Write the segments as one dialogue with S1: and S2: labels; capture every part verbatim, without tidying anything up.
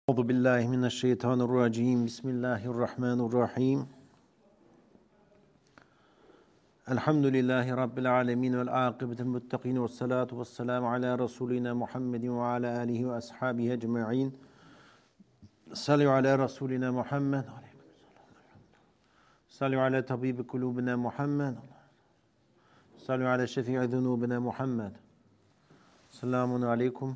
S1: أعوذ بالله من الشيطان الرجيم بسم الله الرحمن الرحيم الحمد لله رب العالمين والعاقبة للمتقين والصلاة والسلام على رسولنا محمد وعلى آله وأصحابه أجمعين صلوا على رسولنا محمد صلوا على طبيب قلوبنا محمد صلوا على شفيع ذنوبنا محمد السلام عليكم.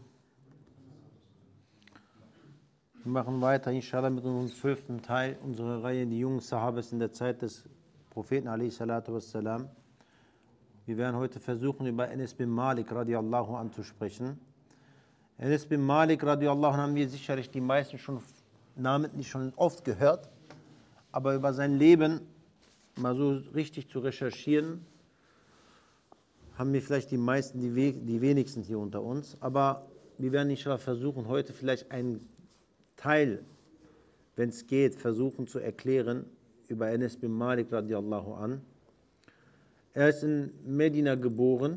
S1: Wir machen weiter, inshallah, mit unserem zwölften Teil unserer Reihe, die jungen Sahabas in der Zeit des Propheten, alaihi salatu wassalam. Wir werden heute versuchen, über Anas bin Malik, radiallahu an, zu sprechen. Anas bin Malik, radiallahu an, haben wir sicherlich die meisten schon namentlich schon oft gehört, aber über sein Leben mal so richtig zu recherchieren, haben wir vielleicht die meisten, die, we die wenigsten hier unter uns. Aber wir werden inshallah versuchen, heute vielleicht einen Teil, wenn es geht, versuchen zu erklären über Anas bin Malik radiallahu an. Er ist in Medina geboren.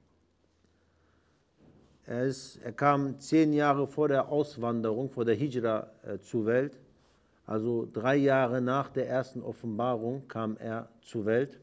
S1: Er, ist, er kam zehn Jahre vor der Auswanderung, vor der Hijra äh, zur Welt. Also drei Jahre nach der ersten Offenbarung kam er zur Welt.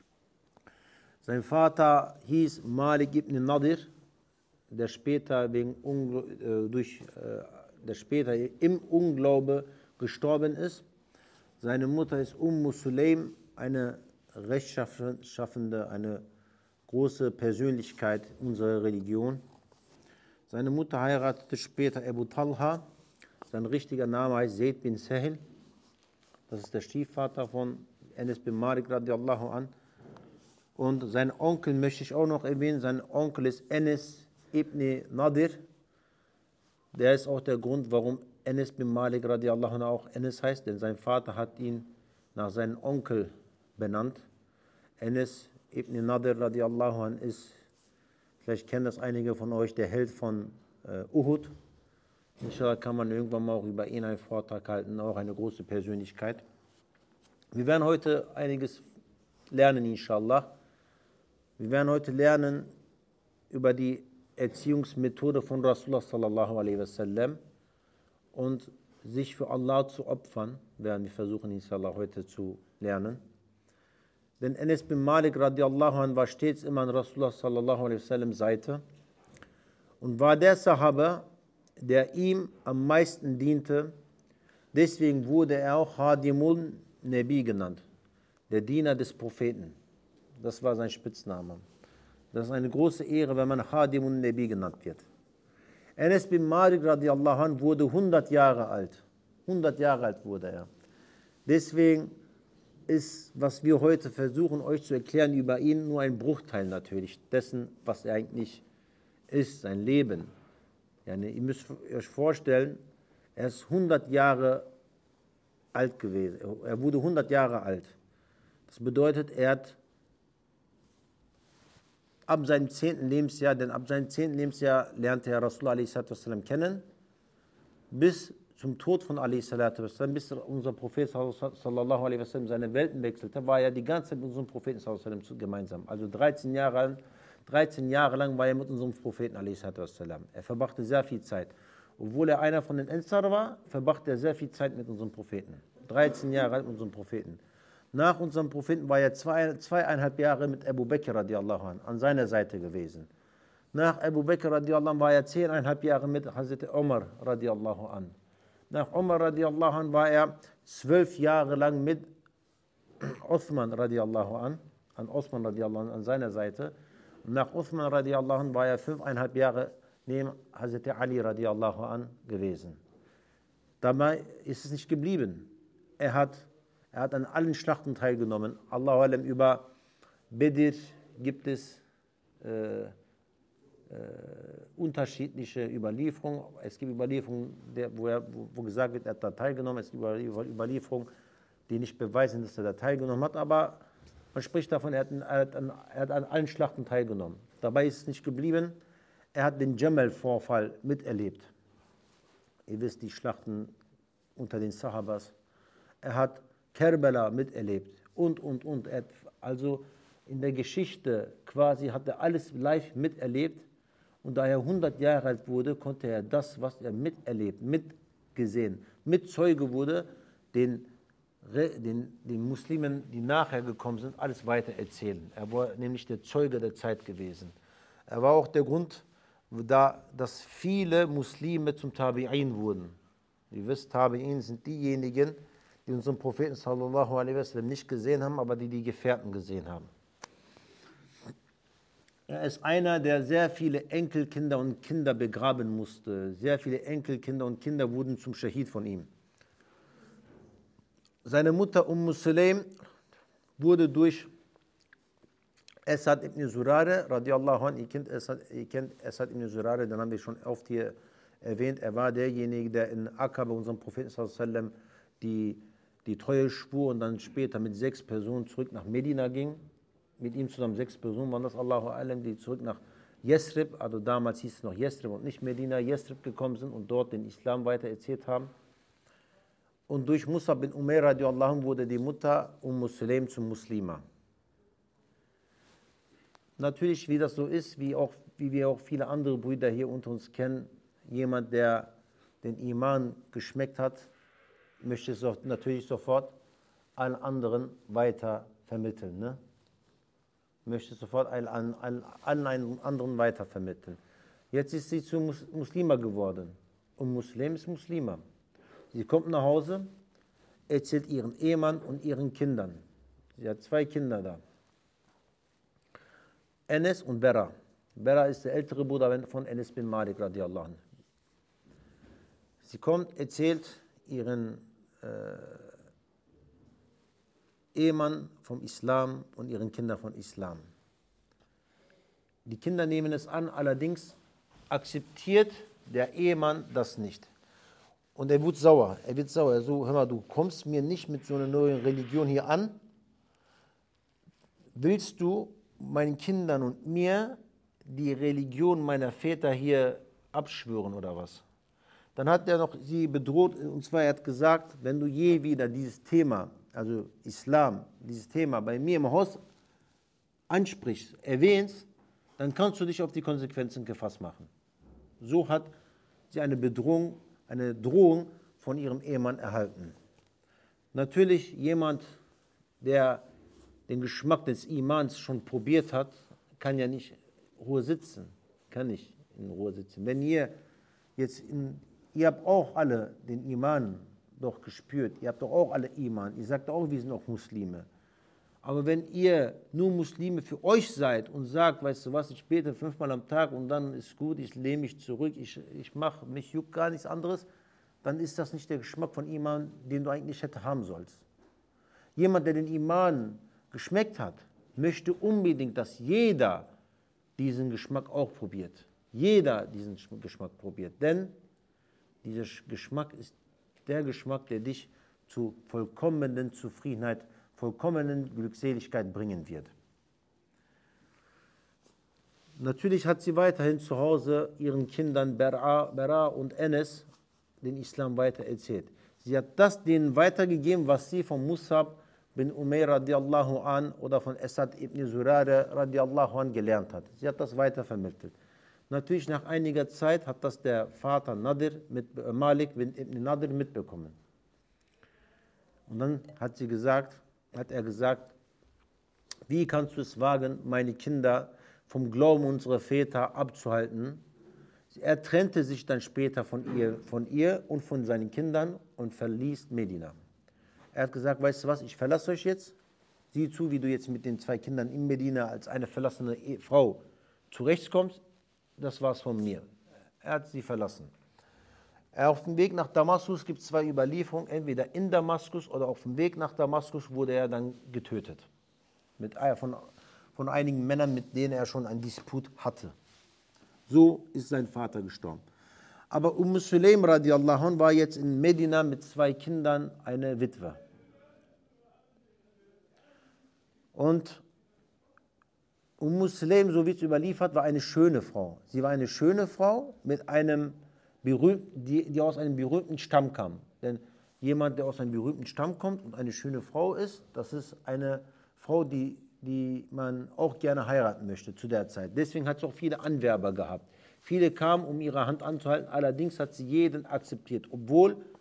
S1: Sein Vater hieß Malik ibn Nadir, der später wegen Ungl äh, durch äh, der später im Unglaube gestorben ist. Seine Mutter ist Umm Sulaim, eine rechtschaffende, eine große Persönlichkeit unserer Religion. Seine Mutter heiratete später Abu Talha. Sein richtiger Name heißt Zaid bin Sahil. Das ist der Stiefvater von Anas bin Malik radiallahu an. Und seinen Onkel möchte ich auch noch erwähnen. Sein Onkel ist Anas ibn Nadir. Der ist auch der Grund, warum Anas bin Malik radiallahu anh auch Anas heißt, denn sein Vater hat ihn nach seinem Onkel benannt. Anas ibn Nadir radiallahu anh ist, vielleicht kennen das einige von euch, der Held von äh, Uhud. Inshallah kann man irgendwann mal auch über ihn einen Vortrag halten, auch eine große Persönlichkeit. Wir werden heute einiges lernen, inshallah. Wir werden heute lernen über die Erziehungsmethode von Rasulullah sallallahu alaihi wasallam und sich für Allah zu opfern, werden wir versuchen, inshallah, heute zu lernen. Denn Anas bin Malik radiallahu anh war stets immer an Rasulullah sallallahu alaihi wasallam Seite und war der Sahaba, der ihm am meisten diente. Deswegen wurde er auch Khadimun Nabi genannt, der Diener des Propheten. Das war sein Spitzname. Das ist eine große Ehre, wenn man Khadimun Nabi genannt wird. Anas bin Malik radiallahu anh wurde hundert Jahre alt. hundert Jahre alt wurde er. Deswegen ist, was wir heute versuchen, euch zu erklären über ihn, nur ein Bruchteil natürlich dessen, was er eigentlich ist, sein Leben. Ja, ne, ihr müsst euch vorstellen, er ist hundert Jahre alt gewesen. Er wurde hundert Jahre alt. Das bedeutet, er hat ab seinem zehnten Lebensjahr, denn ab seinem zehnten Lebensjahr lernte er Rasulullah alaihi salatu wassalam kennen, bis zum Tod von alaihi salatu wassalam, bis unser Prophet sallallahu alaihi wasallam seine Welten wechselte, war er die ganze Zeit mit unserem Propheten sallallahu alaihi wasallam gemeinsam. Also dreizehn Jahre, dreizehn Jahre lang war er mit unserem Propheten alaihi salatu wassalam. Er verbrachte sehr viel Zeit. Obwohl er einer von den Ansar war, verbrachte er sehr viel Zeit mit unserem Propheten. dreizehn Jahre alt mit unserem Propheten. Nach unserem Propheten war er zwei, zweieinhalb Jahre mit Abu Bakr radiallahu anh an seiner Seite gewesen. Nach Abu Bakr radiallahu anh war er zehneinhalb Jahre mit Hazrat Umar radiallahu anh. Nach Umar radiallahu anh war er zwölf Jahre lang mit Uthman radiallahu anh, an Uthman radiallahu anh an seiner Seite. Und nach Uthman radiallahu anh war er fünfeinhalb Jahre neben Hazrat Ali radiallahu anh gewesen. Dabei ist es nicht geblieben. Er hat Er hat an allen Schlachten teilgenommen. Allahu alam, über Bedir gibt es äh, äh, unterschiedliche Überlieferungen. Es gibt Überlieferungen, der, wo, er, wo, wo gesagt wird, er hat da teilgenommen. Es gibt Überlieferungen, die nicht beweisen, dass er da teilgenommen hat. Aber man spricht davon, er hat, er hat, an, er hat an allen Schlachten teilgenommen. Dabei ist es nicht geblieben. Er hat den Jamal-Vorfall miterlebt. Ihr wisst, die Schlachten unter den Sahabas. Er hat Kerbala miterlebt und, und, und. Er hat also in der Geschichte quasi, hat er alles live miterlebt und da er hundert Jahre alt wurde, konnte er das, was er miterlebt, mit gesehen. Mit Zeuge wurde den, den, den Muslimen, die nachher gekommen sind, alles weiter erzählen. Er war nämlich der Zeuge der Zeit gewesen. Er war auch der Grund, da, dass viele Muslime zum Tabi'in wurden. Ihr wisst, Tabi'in sind diejenigen, die unseren Propheten sallallahu alaihi wasallam nicht gesehen haben, aber die die Gefährten gesehen haben. Er ist einer, der sehr viele Enkelkinder und Kinder begraben musste. Sehr viele Enkelkinder und Kinder wurden zum Schahid von ihm. Seine Mutter Umm Sulaim wurde durch Asad ibn Zurare, radiallahu anh, ihr kennt Asad, ihr kennt Asad ibn Zurare, den haben wir schon oft hier erwähnt. Er war derjenige, der in Akka bei unserem Propheten sallallahu alaihi wasallam die, die Treue schwur und dann später mit sechs Personen zurück nach Medina ging. Mit ihm zusammen sechs Personen waren das, Allahu Alam, die zurück nach Yesrib, also damals hieß es noch Yesrib und nicht Medina, Yesrib gekommen sind und dort den Islam weiter erzählt haben. Und durch Musab bin Umair radiallahu anh wurde die Mutter Umm Sulaim zum Muslima. Natürlich, wie das so ist, wie, auch, wie wir auch viele andere Brüder hier unter uns kennen, jemand, der den Iman geschmeckt hat, möchte es natürlich sofort allen anderen weiter vermitteln. Ne? Möchte sofort allen, allen, allen anderen weiter vermitteln. Jetzt ist sie zu Mus Muslima geworden. Und Muslim ist Muslima. Sie kommt nach Hause, erzählt ihren Ehemann und ihren Kindern. Sie hat zwei Kinder da. Enes und Bera. Bera ist der ältere Bruder von Enes bin Malik radiallahu anh. Sie kommt, erzählt ihren äh, Ehemann vom Islam und ihren Kindern von Islam. Die Kinder nehmen es an, allerdings akzeptiert der Ehemann das nicht. Und er wird sauer. Er wird sauer. So, hör mal, du kommst mir nicht mit so einer neuen Religion hier an. Willst du meinen Kindern und mir die Religion meiner Väter hier abschwören oder was? Dann hat er noch sie bedroht, und zwar er hat gesagt, wenn du je wieder dieses Thema, also Islam, dieses Thema bei mir im Haus ansprichst, erwähnst, dann kannst du dich auf die Konsequenzen gefasst machen. So hat sie eine Bedrohung, eine Drohung von ihrem Ehemann erhalten. Natürlich jemand, der den Geschmack des Imans schon probiert hat, kann ja nicht in Ruhe sitzen, kann nicht in Ruhe sitzen. Wenn ihr jetzt, in, ihr habt auch alle den Iman doch gespürt, ihr habt doch auch alle Iman, ihr sagt auch, wir sind auch Muslime. Aber wenn ihr nur Muslime für euch seid und sagt, weißt du was, ich bete fünfmal am Tag und dann ist gut, ich lehne mich zurück, ich, ich mache, mich juckt gar nichts anderes, dann ist das nicht der Geschmack von Iman, den du eigentlich hätte haben sollst. Jemand, der den Iman geschmeckt hat, möchte unbedingt, dass jeder diesen Geschmack auch probiert. Jeder diesen Geschmack probiert. Denn dieser Geschmack ist der Geschmack, der dich zu vollkommenen Zufriedenheit, vollkommenen Glückseligkeit bringen wird. Natürlich hat sie weiterhin zu Hause ihren Kindern Bera, Bera und Enes den Islam weiter erzählt. Sie hat das denen weitergegeben, was sie von Musab bin Umair radiallahu an oder von Asad ibn Zurare radiallahu an gelernt hat. Sie hat das weitervermittelt. Natürlich nach einiger Zeit hat das der Vater Nadir mit Malik bin ibn Nadir mitbekommen. Und dann hat sie gesagt, hat er gesagt, wie kannst du es wagen, meine Kinder vom Glauben unserer Väter abzuhalten? Er trennte sich dann später von ihr, von ihr und von seinen Kindern und verließ Medina. Er hat gesagt, weißt du was, ich verlasse euch jetzt. Sieh zu, wie du jetzt mit den zwei Kindern in Medina als eine verlassene Frau zurechtkommst. Das war's von mir. Er hat sie verlassen. Auf dem Weg nach Damaskus gibt es zwei Überlieferungen. Entweder in Damaskus oder auf dem Weg nach Damaskus wurde er dann getötet. Mit, von, von einigen Männern, mit denen er schon einen Disput hatte. So ist sein Vater gestorben. Aber Umm Sulaim radiallahu anh war jetzt in Medina mit zwei Kindern eine Witwe. Und Umm Sulaim, so wie es überliefert, war eine schöne Frau. Sie war eine schöne Frau, mit einem berühmten, die, die aus einem berühmten Stamm kam. Denn jemand, der aus einem berühmten Stamm kommt und eine schöne Frau ist, das ist eine Frau, die, die man auch gerne heiraten möchte zu der Zeit. Deswegen hat sie auch viele Anwerber gehabt. Viele kamen, um ihre Hand anzuhalten, allerdings hat sie jeden akzeptiert, obwohl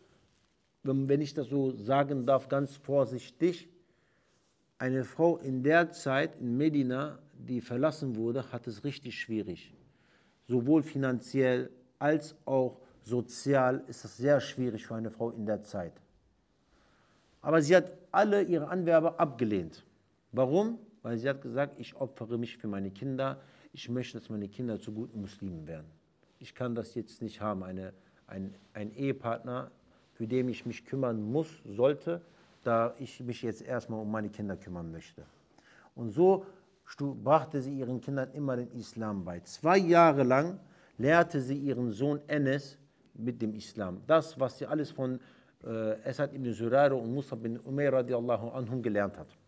S1: wenn ich das so sagen darf, ganz vorsichtig, eine Frau in der Zeit in Medina, die verlassen wurde, hat es richtig schwierig. Sowohl finanziell als auch sozial ist es sehr schwierig für eine Frau in der Zeit. Aber sie hat alle ihre Anwerber abgelehnt. Warum? Weil sie hat gesagt, ich opfere mich für meine Kinder, ich möchte, dass meine Kinder zu guten Muslimen werden. Ich kann das jetzt nicht haben, eine, ein, ein Ehepartner, für den ich mich kümmern muss, sollte, da ich mich jetzt erstmal um meine Kinder kümmern möchte. Und so brachte sie ihren Kindern immer den Islam bei. Zwei Jahre lang lehrte sie ihren Sohn Enes mit dem Islam. Das, was sie alles von äh, Asad ibn Zurara und Musab bin Umayr radiallahu anhum gelernt hat.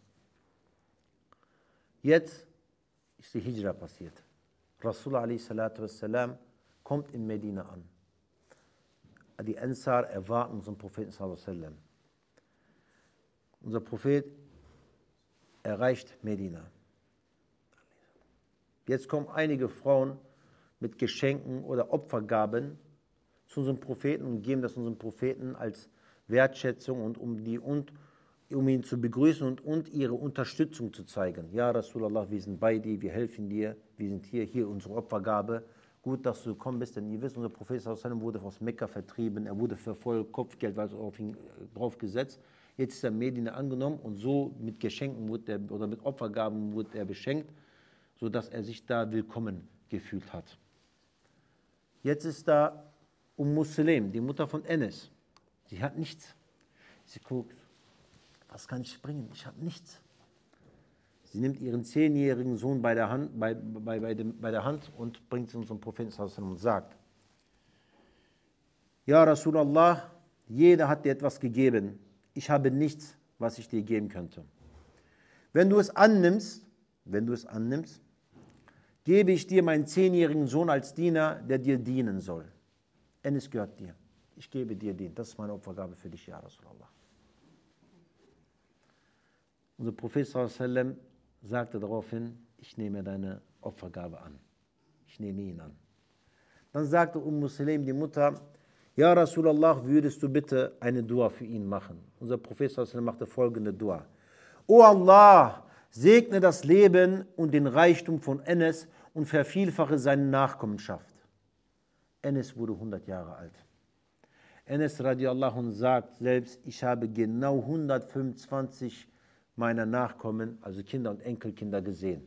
S1: Jetzt ist die Hijra passiert. Rasulullah alaihi salatu wassalam kommt in Medina an. Die Ansar erwarten unseren Propheten sallallahu alaihi wasallam. Unser Prophet erreicht Medina. Jetzt kommen einige Frauen mit Geschenken oder Opfergaben zu unserem Propheten und geben das unserem Propheten als Wertschätzung und um, die, und, um ihn zu begrüßen und, und ihre Unterstützung zu zeigen. Ja, Rasulallah, wir sind bei dir, wir helfen dir, wir sind hier, hier unsere Opfergabe. Gut, dass du gekommen bist, denn ihr wisst, unser Prophet wurde aus Mekka vertrieben, er wurde für voll Kopfgeld war auf ihn drauf gesetzt. Jetzt ist er Medina angenommen und so mit Geschenken wurde er, oder mit Opfergaben wurde er beschenkt, sodass er sich da willkommen gefühlt hat. Jetzt ist da Umm Sulaim, die Mutter von Enes. Sie hat nichts. Sie guckt, was kann ich bringen? Ich habe nichts. Sie nimmt ihren zehnjährigen Sohn bei der Hand, bei, bei, bei, dem, bei der Hand und bringt ihn zum Propheten und sagt, ja Rasulallah, jeder hat dir etwas gegeben. Ich habe nichts, was ich dir geben könnte. Wenn du es annimmst, wenn du es annimmst, gebe ich dir meinen zehnjährigen Sohn als Diener, der dir dienen soll. Enes gehört dir. Ich gebe dir den. Das ist meine Opfergabe für dich, ja Rasulallah. Unser Prophet sallallahu alaihi wasallam sagte daraufhin, ich nehme deine Opfergabe an. Ich nehme ihn an. Dann sagte Umm Sulaim, die Mutter, ja Rasulallah, würdest du bitte eine Dua für ihn machen? Unser Prophet sallallahu alaihi wasallam machte folgende Dua. O Allah, segne das Leben und den Reichtum von Enes und vervielfache seine Nachkommenschaft. Enes wurde hundert Jahre alt. Enes radiallahu anh sagt selbst, ich habe genau hundertfünfundzwanzig meiner Nachkommen, also Kinder und Enkelkinder, gesehen.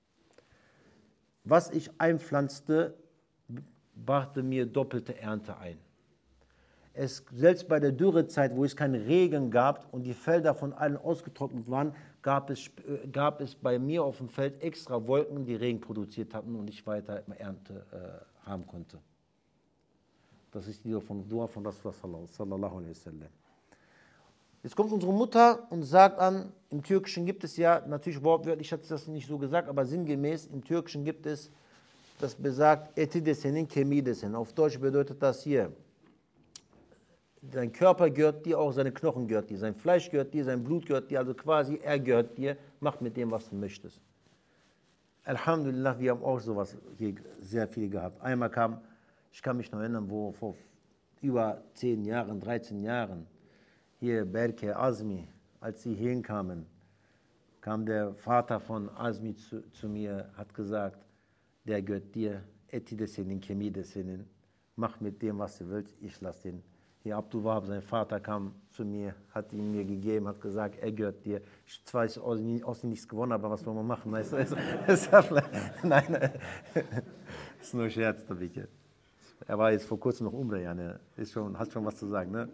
S1: Was ich einpflanzte, brachte mir doppelte Ernte ein. Es, selbst bei der Dürrezeit, wo es keinen Regen gab und die Felder von allen ausgetrocknet waren, gab es, gab es bei mir auf dem Feld extra Wolken, die Regen produziert hatten und ich weiter Ernte äh, haben konnte. Das ist die Dua von, Dua von Rasulullah sallallahu alaihi wasallam. Jetzt kommt unsere Mutter und sagt an, im Türkischen gibt es ja, natürlich wortwörtlich hat sie das nicht so gesagt, aber sinngemäß, im Türkischen gibt es, das besagt, eti de senin, kemiği de senin. Auf Deutsch bedeutet das hier, dein Körper gehört dir, auch seine Knochen gehört dir, sein Fleisch gehört dir, sein Blut gehört dir, also quasi er gehört dir, mach mit dem, was du möchtest. Alhamdulillah, wir haben auch sowas hier sehr viel gehabt. Einmal kam, ich kann mich noch erinnern, wo vor über zehn Jahren, dreizehn Jahren, hier Berke Azmi, als sie hierhin kamen, kam der Vater von Azmi zu, zu mir, hat gesagt, der gehört dir, eti de senin, kemiği de senin, mach mit dem, was du willst, ich lass den. Hier Abdul Wahab, sein Vater, kam zu mir, hat ihn mir gegeben, hat gesagt, er gehört dir. Ich zwar ist aus ihm nichts gewonnen, aber was wollen wir machen? Weißt du? Nein, nein, ist nur Scherz, Tabike. Er war jetzt vor kurzem noch Umrah, ja, ne? Ist schon, hat schon was zu sagen, ne?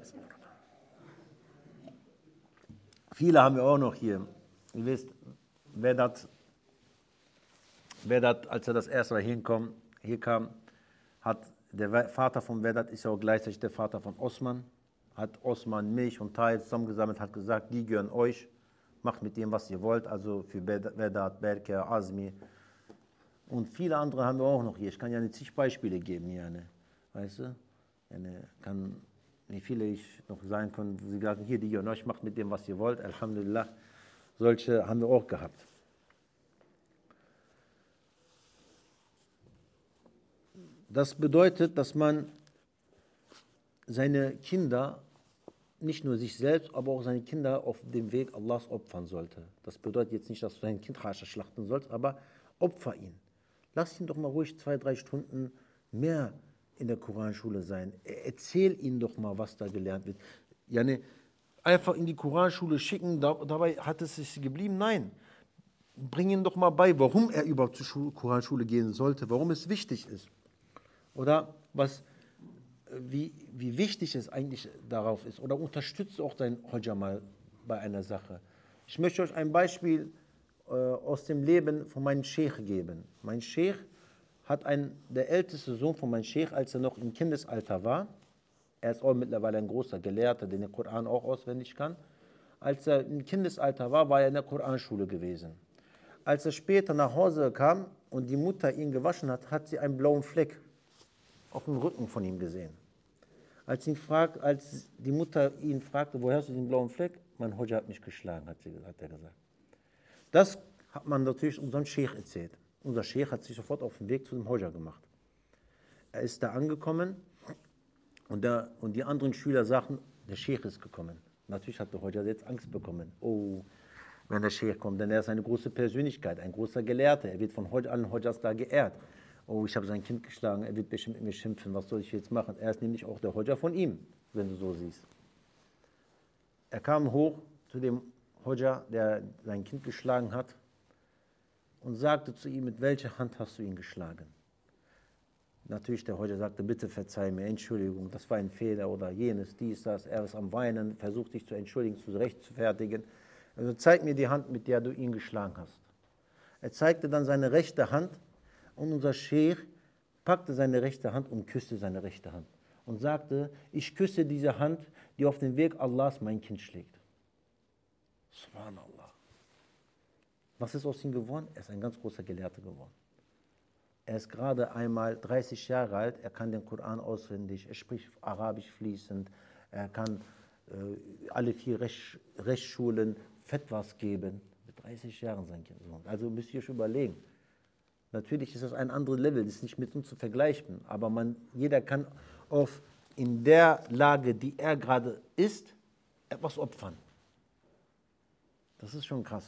S1: Viele haben wir auch noch hier. Ihr wisst, wer das, wer das, als er das erste Mal hinkom, hier kam, hat der Vater von Vedat ist ja auch gleichzeitig der Vater von Osman, hat Osman Milch und Teil zusammengesammelt, hat gesagt, die gehören euch, macht mit dem, was ihr wollt, also für Vedat, Berke, Azmi und viele andere haben wir auch noch hier. Ich kann ja nicht zig Beispiele geben hier, ne? Weißt du? Eine, kann, wie viele ich noch sagen kann, sie sagen, hier, die gehören euch, macht mit dem, was ihr wollt, Alhamdulillah, solche haben wir auch gehabt. Das bedeutet, dass man seine Kinder nicht nur sich selbst, aber auch seine Kinder auf dem Weg Allahs opfern sollte. Das bedeutet jetzt nicht, dass du dein Kind rascher schlachten sollst, aber opfer ihn. Lass ihn doch mal ruhig zwei, drei Stunden mehr in der Koranschule sein. Erzähl ihnen doch mal, was da gelernt wird. Ja, ne, einfach in die Koranschule schicken, da, dabei hat es sich geblieben. Nein, bring ihm doch mal bei, warum er überhaupt zur Schule, Koranschule gehen sollte, warum es wichtig ist. Oder was, wie, wie wichtig es eigentlich darauf ist. Oder unterstützt auch dein Hodja mal bei einer Sache. Ich möchte euch ein Beispiel äh, aus dem Leben von meinem Sheikh geben. Mein Sheikh hat ein, der älteste Sohn von meinem Sheikh, als er noch im Kindesalter war, er ist auch mittlerweile ein großer Gelehrter, der den Koran auch auswendig kann. Als er im Kindesalter war, war er in der Koranschule gewesen. Als er später nach Hause kam und die Mutter ihn gewaschen hat, hat sie einen blauen Fleck auf dem Rücken von ihm gesehen. Als, ihn fragt, als die Mutter ihn fragte, woher hast du den blauen Fleck? Mein Hodja hat mich geschlagen, hat, sie, hat er gesagt. Das hat man natürlich unserem Sheikh erzählt. Unser Sheikh hat sich sofort auf den Weg zu dem Hodja gemacht. Er ist da angekommen und, der, und die anderen Schüler sagten, der Sheikh ist gekommen. Natürlich hat der Hodja jetzt Angst bekommen. Oh, wenn der Sheikh kommt, denn er ist eine große Persönlichkeit, ein großer Gelehrter. Er wird von allen Hodjas da geehrt. Oh, ich habe sein Kind geschlagen, er wird bestimmt mit mir schimpfen, was soll ich jetzt machen? Er ist nämlich auch der Hodja von ihm, wenn du so siehst. Er kam hoch zu dem Hodja, der sein Kind geschlagen hat, und sagte zu ihm, mit welcher Hand hast du ihn geschlagen? Natürlich, der Hodja sagte, bitte verzeih mir, Entschuldigung, das war ein Fehler oder jenes, dies, das. Er ist am Weinen, versucht sich zu entschuldigen, zu rechtfertigen. Also zeig mir die Hand, mit der du ihn geschlagen hast. Er zeigte dann seine rechte Hand und unser Sheikh packte seine rechte Hand und küsste seine rechte Hand und sagte, ich küsse diese Hand, die auf dem Weg Allahs mein Kind schlägt. Subhanallah. Was ist aus ihm geworden? Er ist ein ganz großer Gelehrter geworden. Er ist gerade einmal dreißig Jahre alt, er kann den Koran auswendig, er spricht Arabisch fließend, er kann äh, alle vier Rechts, Rechtsschulen Fetwas geben. Mit dreißig Jahren sein Kind. Also müsst ihr schon überlegen. Natürlich ist das ein anderes Level, das ist nicht mit uns zu vergleichen, aber man, jeder kann auf, in der Lage, die er gerade ist, etwas opfern. Das ist schon krass.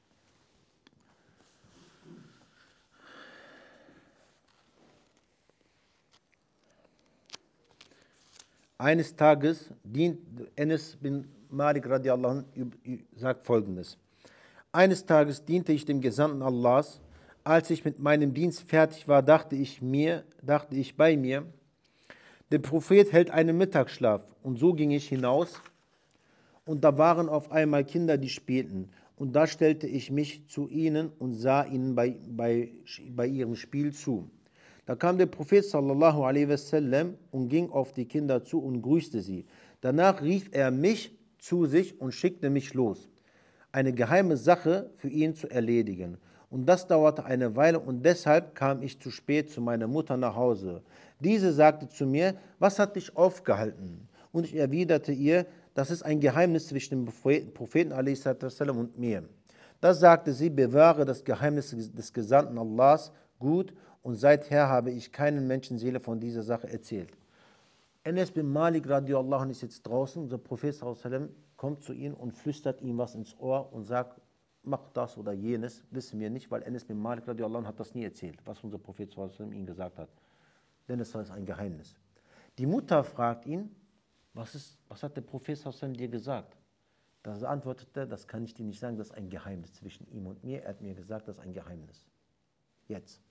S1: Eines Tages dient Enes bin Malik radiallahu anh sagt Folgendes. Eines Tages diente ich dem Gesandten Allahs. Als ich mit meinem Dienst fertig war, dachte ich mir, dachte ich bei mir, der Prophet hält einen Mittagsschlaf. Und so ging ich hinaus. Und da waren auf einmal Kinder, die spielten. Und da stellte ich mich zu ihnen und sah ihnen bei, bei, bei ihrem Spiel zu. Da kam der Prophet sallallahu alaihi wasallam und ging auf die Kinder zu und grüßte sie. Danach rief er mich zu sich und schickte mich los, eine geheime Sache für ihn zu erledigen. Und das dauerte eine Weile und deshalb kam ich zu spät zu meiner Mutter nach Hause. Diese sagte zu mir, was hat dich aufgehalten? Und ich erwiderte ihr, das ist ein Geheimnis zwischen dem Propheten a s. und mir. Da sagte sie, bewahre das Geheimnis des Gesandten Allahs gut und seither habe ich keinen Menschenseele von dieser Sache erzählt. Enes bin Malik radiallahu anh ist jetzt draußen, unser Prophet sallallahu alaihi wasallam kommt zu ihm und flüstert ihm was ins Ohr und sagt, mach das oder jenes, wissen wir nicht, weil Enes bin Malik radiallahu anh hat das nie erzählt, was unser Prophet sallallahu alaihi wasallam ihm gesagt hat. Denn es ist ein Geheimnis. Die Mutter fragt ihn, was, ist, was hat der Prophet sallallahu alaihi wasallam dir gesagt? Da antwortete er, das kann ich dir nicht sagen, das ist ein Geheimnis zwischen ihm und mir. Er hat mir gesagt, das ist ein Geheimnis. Jetzt.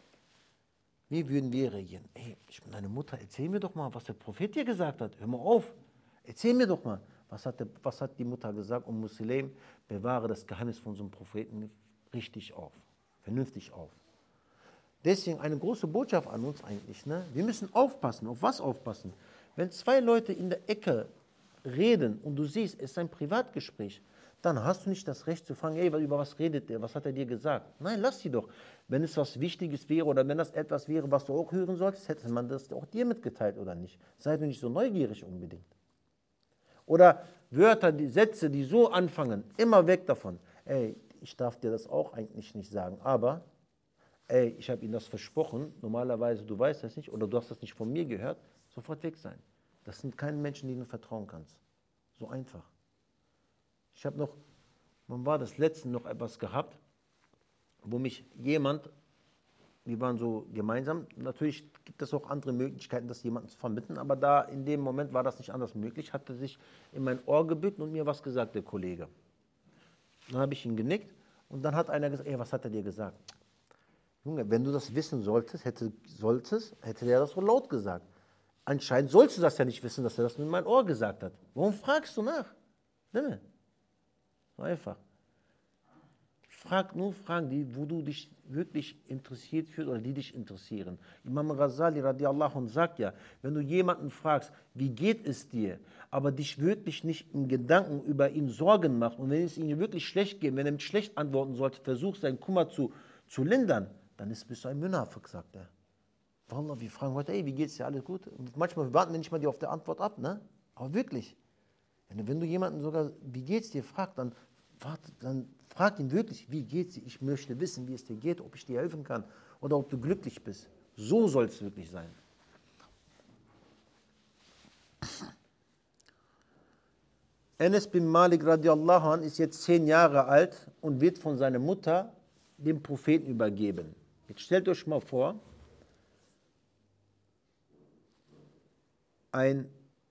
S1: Wie würden wir reagieren? Ey, ich bin deine Mutter, erzähl mir doch mal, was der Prophet dir gesagt hat. Hör mal auf, erzähl mir doch mal. Was hat, der, was hat die Mutter gesagt? Um Muslim, bewahre das Geheimnis von unserem Propheten richtig auf, vernünftig auf. Deswegen eine große Botschaft an uns eigentlich. Ne? Wir müssen aufpassen. Auf was aufpassen? Wenn zwei Leute in der Ecke reden und du siehst, es ist ein Privatgespräch, dann hast du nicht das Recht zu fragen, ey, über was redet der, was hat er dir gesagt? Nein, lass sie doch. Wenn es was Wichtiges wäre oder wenn das etwas wäre, was du auch hören solltest, hätte man das auch dir mitgeteilt oder nicht. Sei du nicht so neugierig unbedingt. Oder Wörter, die Sätze, die so anfangen, immer weg davon. Ey, ich darf dir das auch eigentlich nicht sagen, aber ey, ich habe Ihnen das versprochen, normalerweise, du weißt das nicht oder du hast das nicht von mir gehört, sofort weg sein. Das sind keine Menschen, denen du vertrauen kannst. So einfach. Ich habe noch, wann war das letzte noch etwas gehabt, wo mich jemand, wir waren so gemeinsam, natürlich gibt es auch andere Möglichkeiten, das jemandem zu vermitteln, aber da in dem Moment war das nicht anders möglich, hat er sich in mein Ohr gebückt und mir was gesagt, der Kollege. Dann habe ich ihn genickt und dann hat einer gesagt, ey, was hat er dir gesagt? Junge, wenn du das wissen solltest, hätte, solltest, hätte der das so laut gesagt. Anscheinend sollst du das ja nicht wissen, dass er das in mein Ohr gesagt hat. Warum fragst du nach? Nimm. So einfach. Frag nur Fragen, die, wo du dich wirklich interessiert fühlst oder die dich interessieren. Imam Ghazali radiallahu anh sagt ja, wenn du jemanden fragst, wie geht es dir, aber dich wirklich nicht in Gedanken über ihn Sorgen machst und wenn es ihm wirklich schlecht geht, wenn er mit schlecht antworten sollte, versuch seinen Kummer zu, zu lindern, dann ist, bist du ein Münafik, sagt er. Wallah, wir fragen heute, ey, wie geht's dir, alles gut? Und manchmal warten wir nicht mal die auf der Antwort ab, ne? Aber wirklich, wenn du jemanden sogar, wie geht's dir, fragst, dann, warte, dann frag ihn wirklich, wie geht's dir? Ich möchte wissen, wie es dir geht, ob ich dir helfen kann oder ob du glücklich bist. So soll es wirklich sein. Enes bin Malik radiallahu anh ist jetzt zehn Jahre alt und wird von seiner Mutter dem Propheten übergeben. Jetzt stellt euch mal vor, ein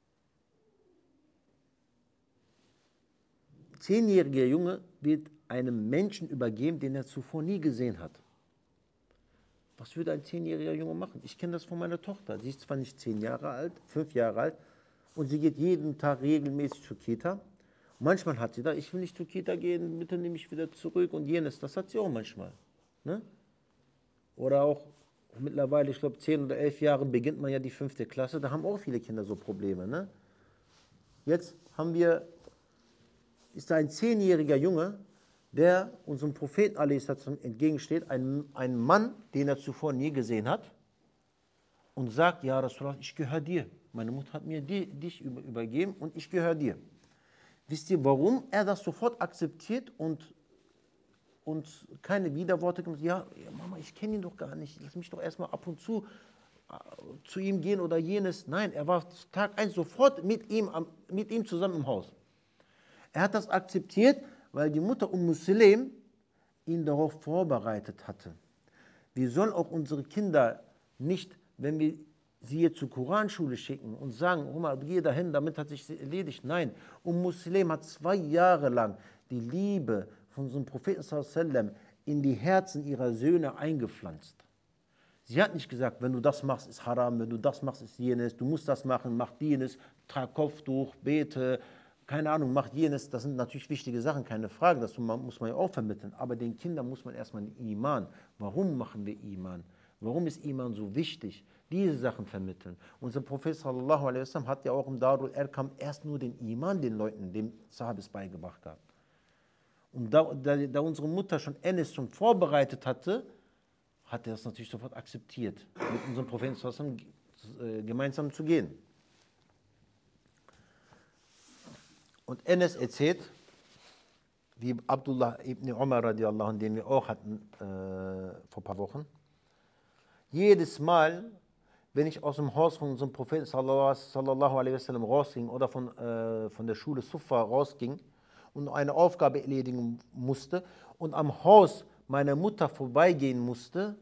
S1: zehnjähriger Junge wird einem Menschen übergeben, den er zuvor nie gesehen hat. Was würde ein zehnjähriger Junge machen? Ich kenne das von meiner Tochter. Sie ist zwar nicht zehn Jahre alt, fünf Jahre alt, und sie geht jeden Tag regelmäßig zur Kita. Manchmal hat sie da, ich will nicht zur Kita gehen, bitte nehme ich wieder zurück und jenes. Das hat sie auch manchmal. Ne? Oder auch mittlerweile, ich glaube, zehn oder elf Jahre beginnt man ja die fünfte Klasse. Da haben auch viele Kinder so Probleme. Ne? Jetzt haben wir, ist da ein zehnjähriger Junge, der unserem Propheten a s. entgegensteht, ein, ein Mann, den er zuvor nie gesehen hat, und sagt, ja Rasulallah, ich gehöre dir. Meine Mutter hat mir die, dich übergeben und ich gehöre dir. Wisst ihr, warum er das sofort akzeptiert und, und keine Widerworte gibt? Ja, ja, Mama, ich kenne ihn doch gar nicht. Lass mich doch erstmal ab und zu äh, zu ihm gehen oder jenes. Nein, er war Tag eins sofort mit ihm, mit ihm zusammen im Haus. Er hat das akzeptiert, weil die Mutter Umm Sulaim ihn darauf vorbereitet hatte. Wir sollen auch unsere Kinder nicht, wenn wir sie jetzt zur Koranschule schicken und sagen, Oma, geh dahin, damit hat sich erledigt. Nein, Umm Sulaim hat zwei Jahre lang die Liebe von unserem Propheten sallallahu alaihi wasallam in die Herzen ihrer Söhne eingepflanzt. Sie hat nicht gesagt, wenn du das machst, ist Haram, wenn du das machst, ist jenes, du musst das machen, mach jenes, trag Kopftuch, bete, keine Ahnung, macht jenes. Das sind natürlich wichtige Sachen, keine Frage, das muss man ja auch vermitteln. Aber den Kindern muss man erstmal den Iman. Warum machen wir Iman? Warum ist Iman so wichtig? Diese Sachen vermitteln. Unser Prophet sallallahu alaihi wasallam hat ja auch im Darul Erkam erst nur den Iman den Leuten, dem Sahabis beigebracht gehabt. Und da, da, da unsere Mutter schon Enes schon vorbereitet hatte, hat er es natürlich sofort akzeptiert, mit unserem Propheten sallallahu alaihi wasallam äh, gemeinsam zu gehen. Und Enes erzählt, wie Abdullah ibn Umar radiallahu anh, den wir auch hatten äh, vor ein paar Wochen, jedes Mal, wenn ich aus dem Haus von unserem Propheten sallallahu alaihi wasallam rausging oder von, äh, von der Schule Sufa rausging und eine Aufgabe erledigen musste und am Haus meiner Mutter vorbeigehen musste,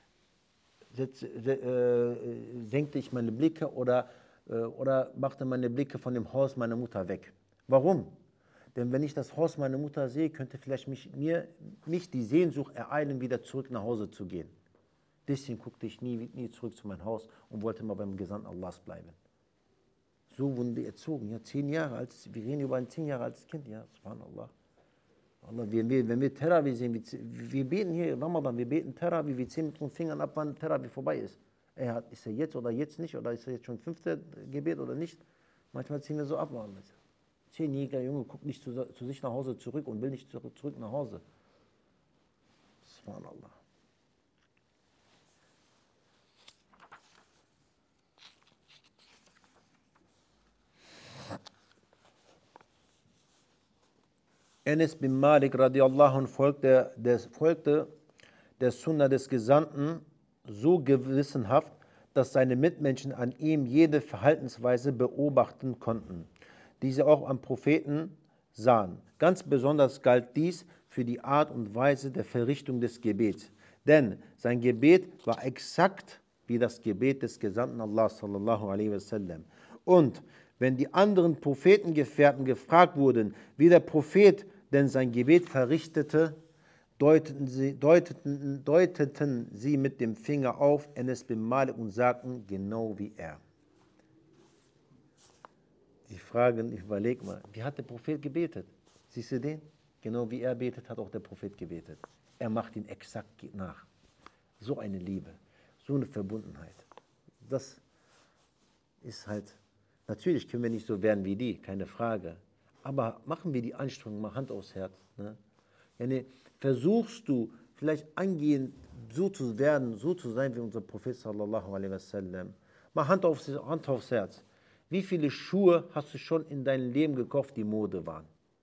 S1: senkte ich meine Blicke oder, äh, oder machte meine Blicke von dem Haus meiner Mutter weg. Warum? Denn wenn ich das Haus meiner Mutter sehe, könnte vielleicht mich, mir, mich die Sehnsucht ereilen, wieder zurück nach Hause zu gehen. Deswegen guckte ich nie, nie zurück zu meinem Haus und wollte mal beim Gesandten Allahs bleiben. So wurden wir erzogen, ja, zehn Jahre alt, wir reden über ein zehn Jahre altes Kind, ja, subhanallah. Allah, wenn wir, wenn wir Tarawih sehen, wir, wir beten hier in Ramadan, wir beten Tarawih, wir ziehen mit unseren Fingern ab, wann Tarawih vorbei ist. Er hat, ist er jetzt oder jetzt nicht, oder ist er jetzt schon fünfte Gebet oder nicht? Manchmal ziehen wir so ab. Zehnjähriger Junge guckt nicht zu, zu sich nach Hause zurück und will nicht zurück, zurück nach Hause. Subhanallah. Enes bin Malik radiallahu anh folgte, des, folgte der Sunna des Gesandten so gewissenhaft, dass seine Mitmenschen an ihm jede Verhaltensweise beobachten konnten. die sie auch am Propheten sahen. Ganz besonders galt dies für die Art und Weise der Verrichtung des Gebets. Denn sein Gebet war exakt wie das Gebet des Gesandten Allah sallallahu alaihi wasallam. Und wenn die anderen Prophetengefährten gefragt wurden, wie der Prophet denn sein Gebet verrichtete, deuteten sie, deuteten, deuteten sie mit dem Finger auf Enes bin Malik und sagten, genau wie er. Die fragen, ich überleg mal, wie hat der Prophet gebetet? Siehst du den? Genau wie er betet, hat auch der Prophet gebetet. Er macht ihn exakt nach. So eine Liebe, so eine Verbundenheit. Das ist halt, natürlich können wir nicht so werden wie die, keine Frage. Aber machen wir die Anstrengung, mal Hand aufs Herz. Ne? Ja, ne, versuchst du vielleicht angehend so zu werden, so zu sein wie unser Prophet sallallahu alaihi wasallam. Mal Hand aufs, Hand aufs Herz. Wie viele Schuhe hast du schon in deinem Leben gekauft, die Mode waren?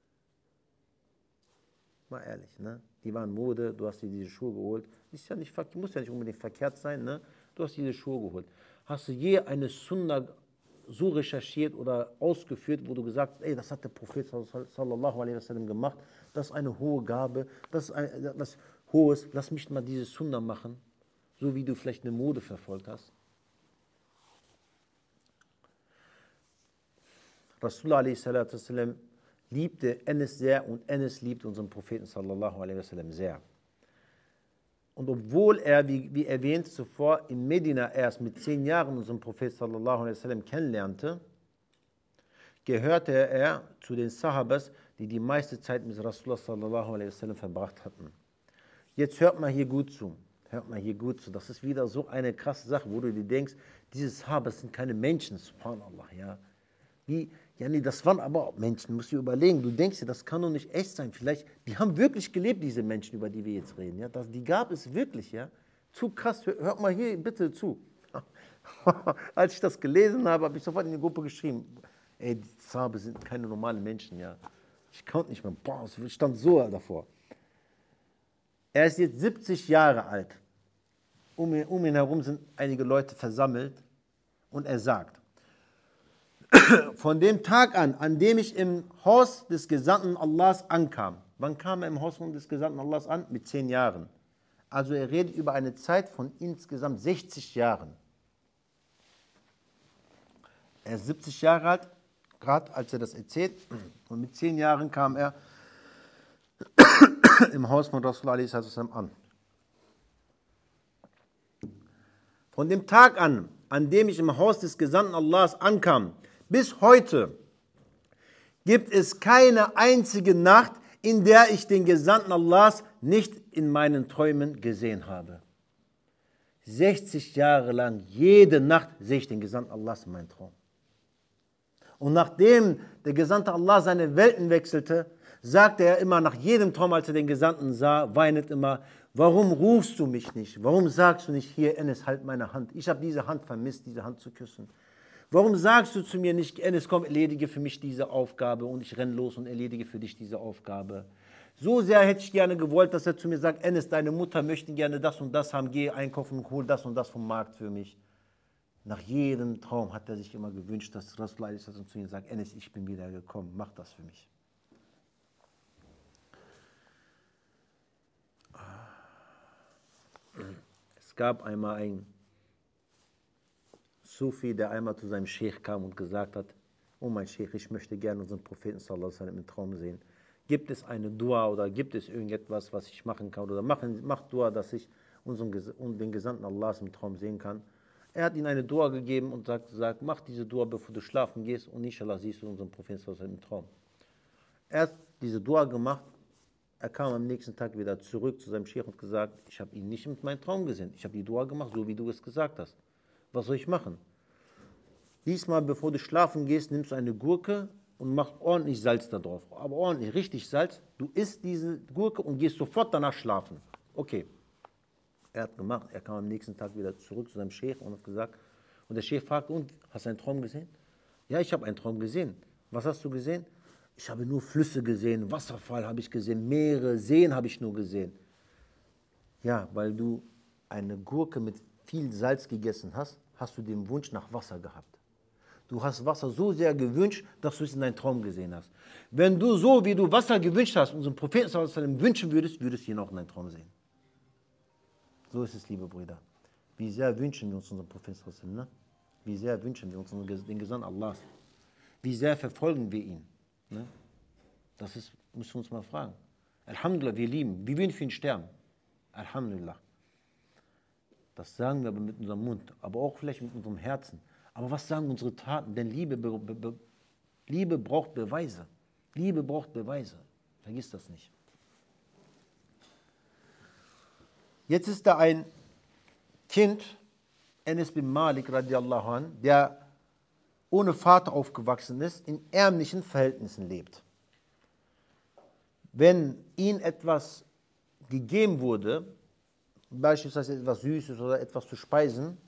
S1: Mal ehrlich, ne? Die waren Mode, du hast dir diese Schuhe geholt. Ist ja nicht, muss ja nicht unbedingt verkehrt sein, ne? Du hast diese Schuhe geholt. Hast du je eine Sunna so recherchiert oder ausgeführt, wo du gesagt hast, ey, das hat der Prophet sallallahu alaihi wasallam gemacht, das ist eine hohe Gabe, das ist ein, was Hohes, lass mich mal diese Sunna machen, so wie du vielleicht eine Mode verfolgt hast. Rasulullah alaihi salatu wasallam liebte Enes sehr und Enes liebt unseren Propheten sallallahu alaihi wasallam sehr. Und obwohl er, wie, wie erwähnt, zuvor in Medina erst mit zehn Jahren unseren Propheten sallallahu alaihi wasallam kennenlernte, gehörte er zu den Sahabas, die die meiste Zeit mit Rasulullah sallallahu alaihi wasallam verbracht hatten. Jetzt hört mal hier gut zu. Hört mal hier gut zu. Das ist wieder so eine krasse Sache, wo du dir denkst, diese Sahabas sind keine Menschen, subhanallah, ja. Wie, ja, nee, das waren aber auch Menschen, musst du überlegen. Du denkst dir, das kann doch nicht echt sein. Vielleicht, die haben wirklich gelebt, diese Menschen, über die wir jetzt reden. Ja? Das, die gab es wirklich, ja. Zu krass, hör, hört mal hier bitte zu. Als ich das gelesen habe, habe ich sofort in die Gruppe geschrieben, ey, die Sahabe sind keine normalen Menschen, ja. Ich konnte nicht mehr, boah, ich stand so davor. Er ist jetzt siebzig Jahre alt. Um ihn, um ihn herum sind einige Leute versammelt und er sagt, von dem Tag an, an dem ich im Haus des Gesandten Allahs ankam. Wann kam er im Haus des Gesandten Allahs an? Mit zehn Jahren. Also er redet über eine Zeit von insgesamt sechzig Jahren. Er ist siebzig Jahre alt, gerade als er das erzählt. Und mit zehn Jahren kam er im Haus von Rasulullah an. Von dem Tag an, an dem ich im Haus des Gesandten Allahs ankam, bis heute gibt es keine einzige Nacht, in der ich den Gesandten Allahs nicht in meinen Träumen gesehen habe. sechzig Jahre lang, jede Nacht sehe ich den Gesandten Allahs in meinem Traum. Und nachdem der Gesandte Allah seine Welten wechselte, sagte er immer nach jedem Traum, als er den Gesandten sah, weinend immer, warum rufst du mich nicht? Warum sagst du nicht, hier, Enes, halt meine Hand. Ich habe diese Hand vermisst, diese Hand zu küssen. Warum sagst du zu mir nicht, Enes, komm, erledige für mich diese Aufgabe und ich renne los und erledige für dich diese Aufgabe. So sehr hätte ich gerne gewollt, dass er zu mir sagt, Enes, deine Mutter möchte gerne das und das haben, geh einkaufen und hol das und das vom Markt für mich. Nach jedem Traum hat er sich immer gewünscht, dass Rasulullah zu ihm sagt, Enes, ich bin wieder gekommen, mach das für mich. Es gab einmal einen Sufi, der einmal zu seinem Sheikh kam und gesagt hat, oh mein Sheikh, ich möchte gerne unseren Propheten sallallahu alaihi wasallam im Traum sehen. Gibt es eine Dua oder gibt es irgendetwas, was ich machen kann? Oder mach, mach Dua, dass ich unseren, den Gesandten Allahs im Traum sehen kann. Er hat ihm eine Dua gegeben und sagt, sagt, mach diese Dua, bevor du schlafen gehst und inshallah siehst du unseren Propheten sallallahu alaihi wasallam im Traum. Er hat diese Dua gemacht. Er kam am nächsten Tag wieder zurück zu seinem Sheikh und gesagt, ich habe ihn nicht mit meinem Traum gesehen. Ich habe die Dua gemacht, so wie du es gesagt hast. Was soll ich machen? Diesmal, bevor du schlafen gehst, nimmst du eine Gurke und machst ordentlich Salz da drauf. Aber ordentlich, richtig Salz. Du isst diese Gurke und gehst sofort danach schlafen. Okay. Er hat gemacht. Er kam am nächsten Tag wieder zurück zu seinem Sheikh und hat gesagt, und der Sheikh fragte, und, hast du einen Traum gesehen? Ja, ich habe einen Traum gesehen. Was hast du gesehen? Ich habe nur Flüsse gesehen, Wasserfall habe ich gesehen, Meere, Seen habe ich nur gesehen. Ja, weil du eine Gurke mit viel Salz gegessen hast, hast du den Wunsch nach Wasser gehabt. Du hast Wasser so sehr gewünscht, dass du es in deinem Traum gesehen hast. Wenn du so, wie du Wasser gewünscht hast, unseren Propheten sallallahu alaihi wasallam wünschen würdest, würdest du ihn auch in deinem Traum sehen. So ist es, liebe Brüder. Wie sehr wünschen wir uns unseren Propheten sallallahu alaihi wasallam, ne? Wie sehr wünschen wir uns den Gesandten Allahs. Wie sehr verfolgen wir ihn. Ne? Das ist, müssen wir uns mal fragen. Alhamdulillah, wir lieben. Wie würden wir für ihn sterben? Alhamdulillah. Das sagen wir aber mit unserem Mund, aber auch vielleicht mit unserem Herzen. Aber was sagen unsere Taten? Denn Liebe, be, be, Liebe braucht Beweise. Liebe braucht Beweise. Vergiss das nicht. Jetzt ist da ein Kind, Enes bin Malik radiallahu an, der ohne Vater aufgewachsen ist, in ärmlichen Verhältnissen lebt. Wenn ihm etwas gegeben wurde, beispielsweise etwas Süßes oder etwas zu speisen,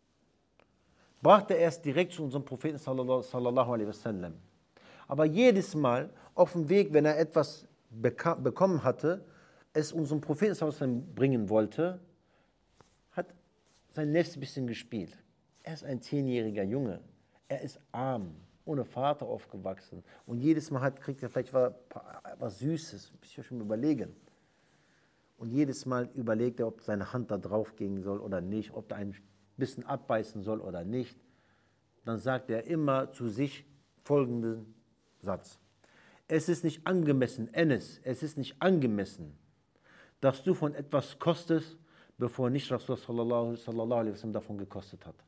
S1: brachte er es direkt zu unserem Propheten sallallahu alaihi wasallam. Aber jedes Mal auf dem Weg, wenn er etwas bekommen hatte, es unserem Propheten sallallahu alaihi wasallam bringen wollte, hat sein Nefs ein bisschen gespielt. Er ist ein zehnjähriger Junge. Er ist arm, ohne Vater aufgewachsen. Und jedes Mal hat, kriegt er vielleicht was, was Süßes. Ich muss schon überlegen. Und jedes Mal überlegt er, ob seine Hand da drauf gehen soll oder nicht, ob er ein bisschen abbeißen soll oder nicht. Dann sagt er immer zu sich folgenden Satz. Es ist nicht angemessen, Enes, es ist nicht angemessen, dass du von etwas kostest, bevor nicht Rasulullah sallallahu alaihi wasallam davon gekostet hat.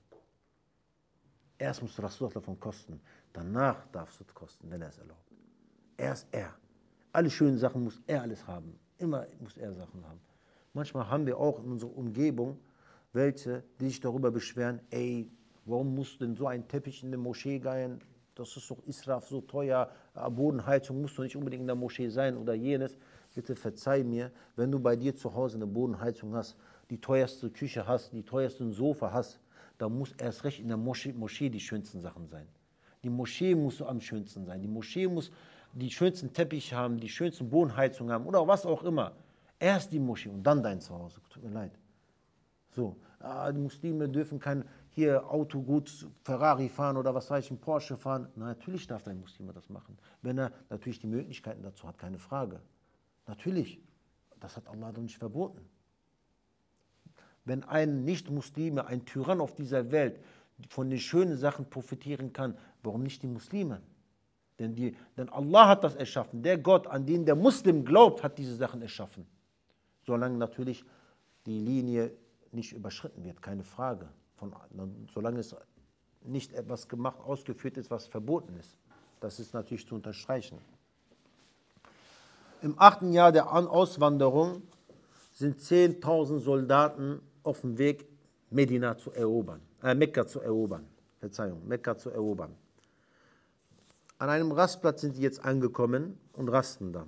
S1: Erst muss Rasulullah davon kosten, danach darfst du es kosten, wenn er es erlaubt. Erst er. Alle schönen Sachen muss er alles haben. Immer muss er Sachen haben. Manchmal haben wir auch in unserer Umgebung welche, die sich darüber beschweren, ey, warum muss denn so ein Teppich in der Moschee gehen? Das ist doch Israf, so teuer, Bodenheizung muss doch nicht unbedingt in der Moschee sein oder jenes. Bitte verzeih mir, wenn du bei dir zu Hause eine Bodenheizung hast, die teuerste Küche hast, die teuersten Sofa hast, da muss erst recht in der Moschee, Moschee die schönsten Sachen sein. Die Moschee muss so am schönsten sein. Die Moschee muss die schönsten Teppiche haben, die schönsten Bodenheizungen haben oder was auch immer. Erst die Moschee und dann dein Zuhause. Tut mir leid. So, ah, die Muslime dürfen kein hier Autogut, Ferrari fahren oder was weiß ich, ein Porsche fahren. Na, natürlich darf ein Muslim das machen. Wenn er natürlich die Möglichkeiten dazu hat, keine Frage. Natürlich. Das hat Allah doch nicht verboten. Wenn ein Nicht-Muslime, ein Tyrann auf dieser Welt von den schönen Sachen profitieren kann, warum nicht die Muslime? Denn, die, denn Allah hat das erschaffen. Der Gott, an den der Muslim glaubt, hat diese Sachen erschaffen. Solange natürlich die Linie nicht überschritten wird, keine Frage. Von, solange es nicht etwas gemacht, ausgeführt ist, was verboten ist. Das ist natürlich zu unterstreichen. Im achten Jahr der Auswanderung sind zehntausend Soldaten auf dem Weg, Medina zu erobern, äh, Mekka zu erobern. Verzeihung, Mekka zu erobern. An einem Rastplatz sind die jetzt angekommen und rasten da.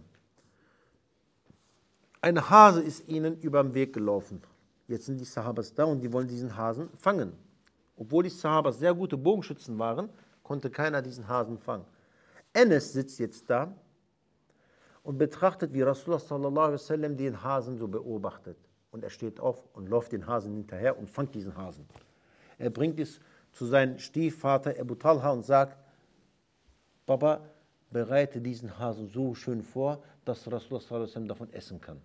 S1: Ein Hase ist ihnen über den Weg gelaufen. Jetzt sind die Sahabas da und die wollen diesen Hasen fangen. Obwohl die Sahabas sehr gute Bogenschützen waren, konnte keiner diesen Hasen fangen. Enes sitzt jetzt da und betrachtet, wie Rasulullah sallallahu alaihi wasallam den Hasen so beobachtet. Und er steht auf und läuft den Hasen hinterher und fängt diesen Hasen. Er bringt es zu seinem Stiefvater Abu Talha und sagt, Papa, bereite diesen Hasen so schön vor, dass Rasulullah sallallahu alaihi wasallam davon essen kann.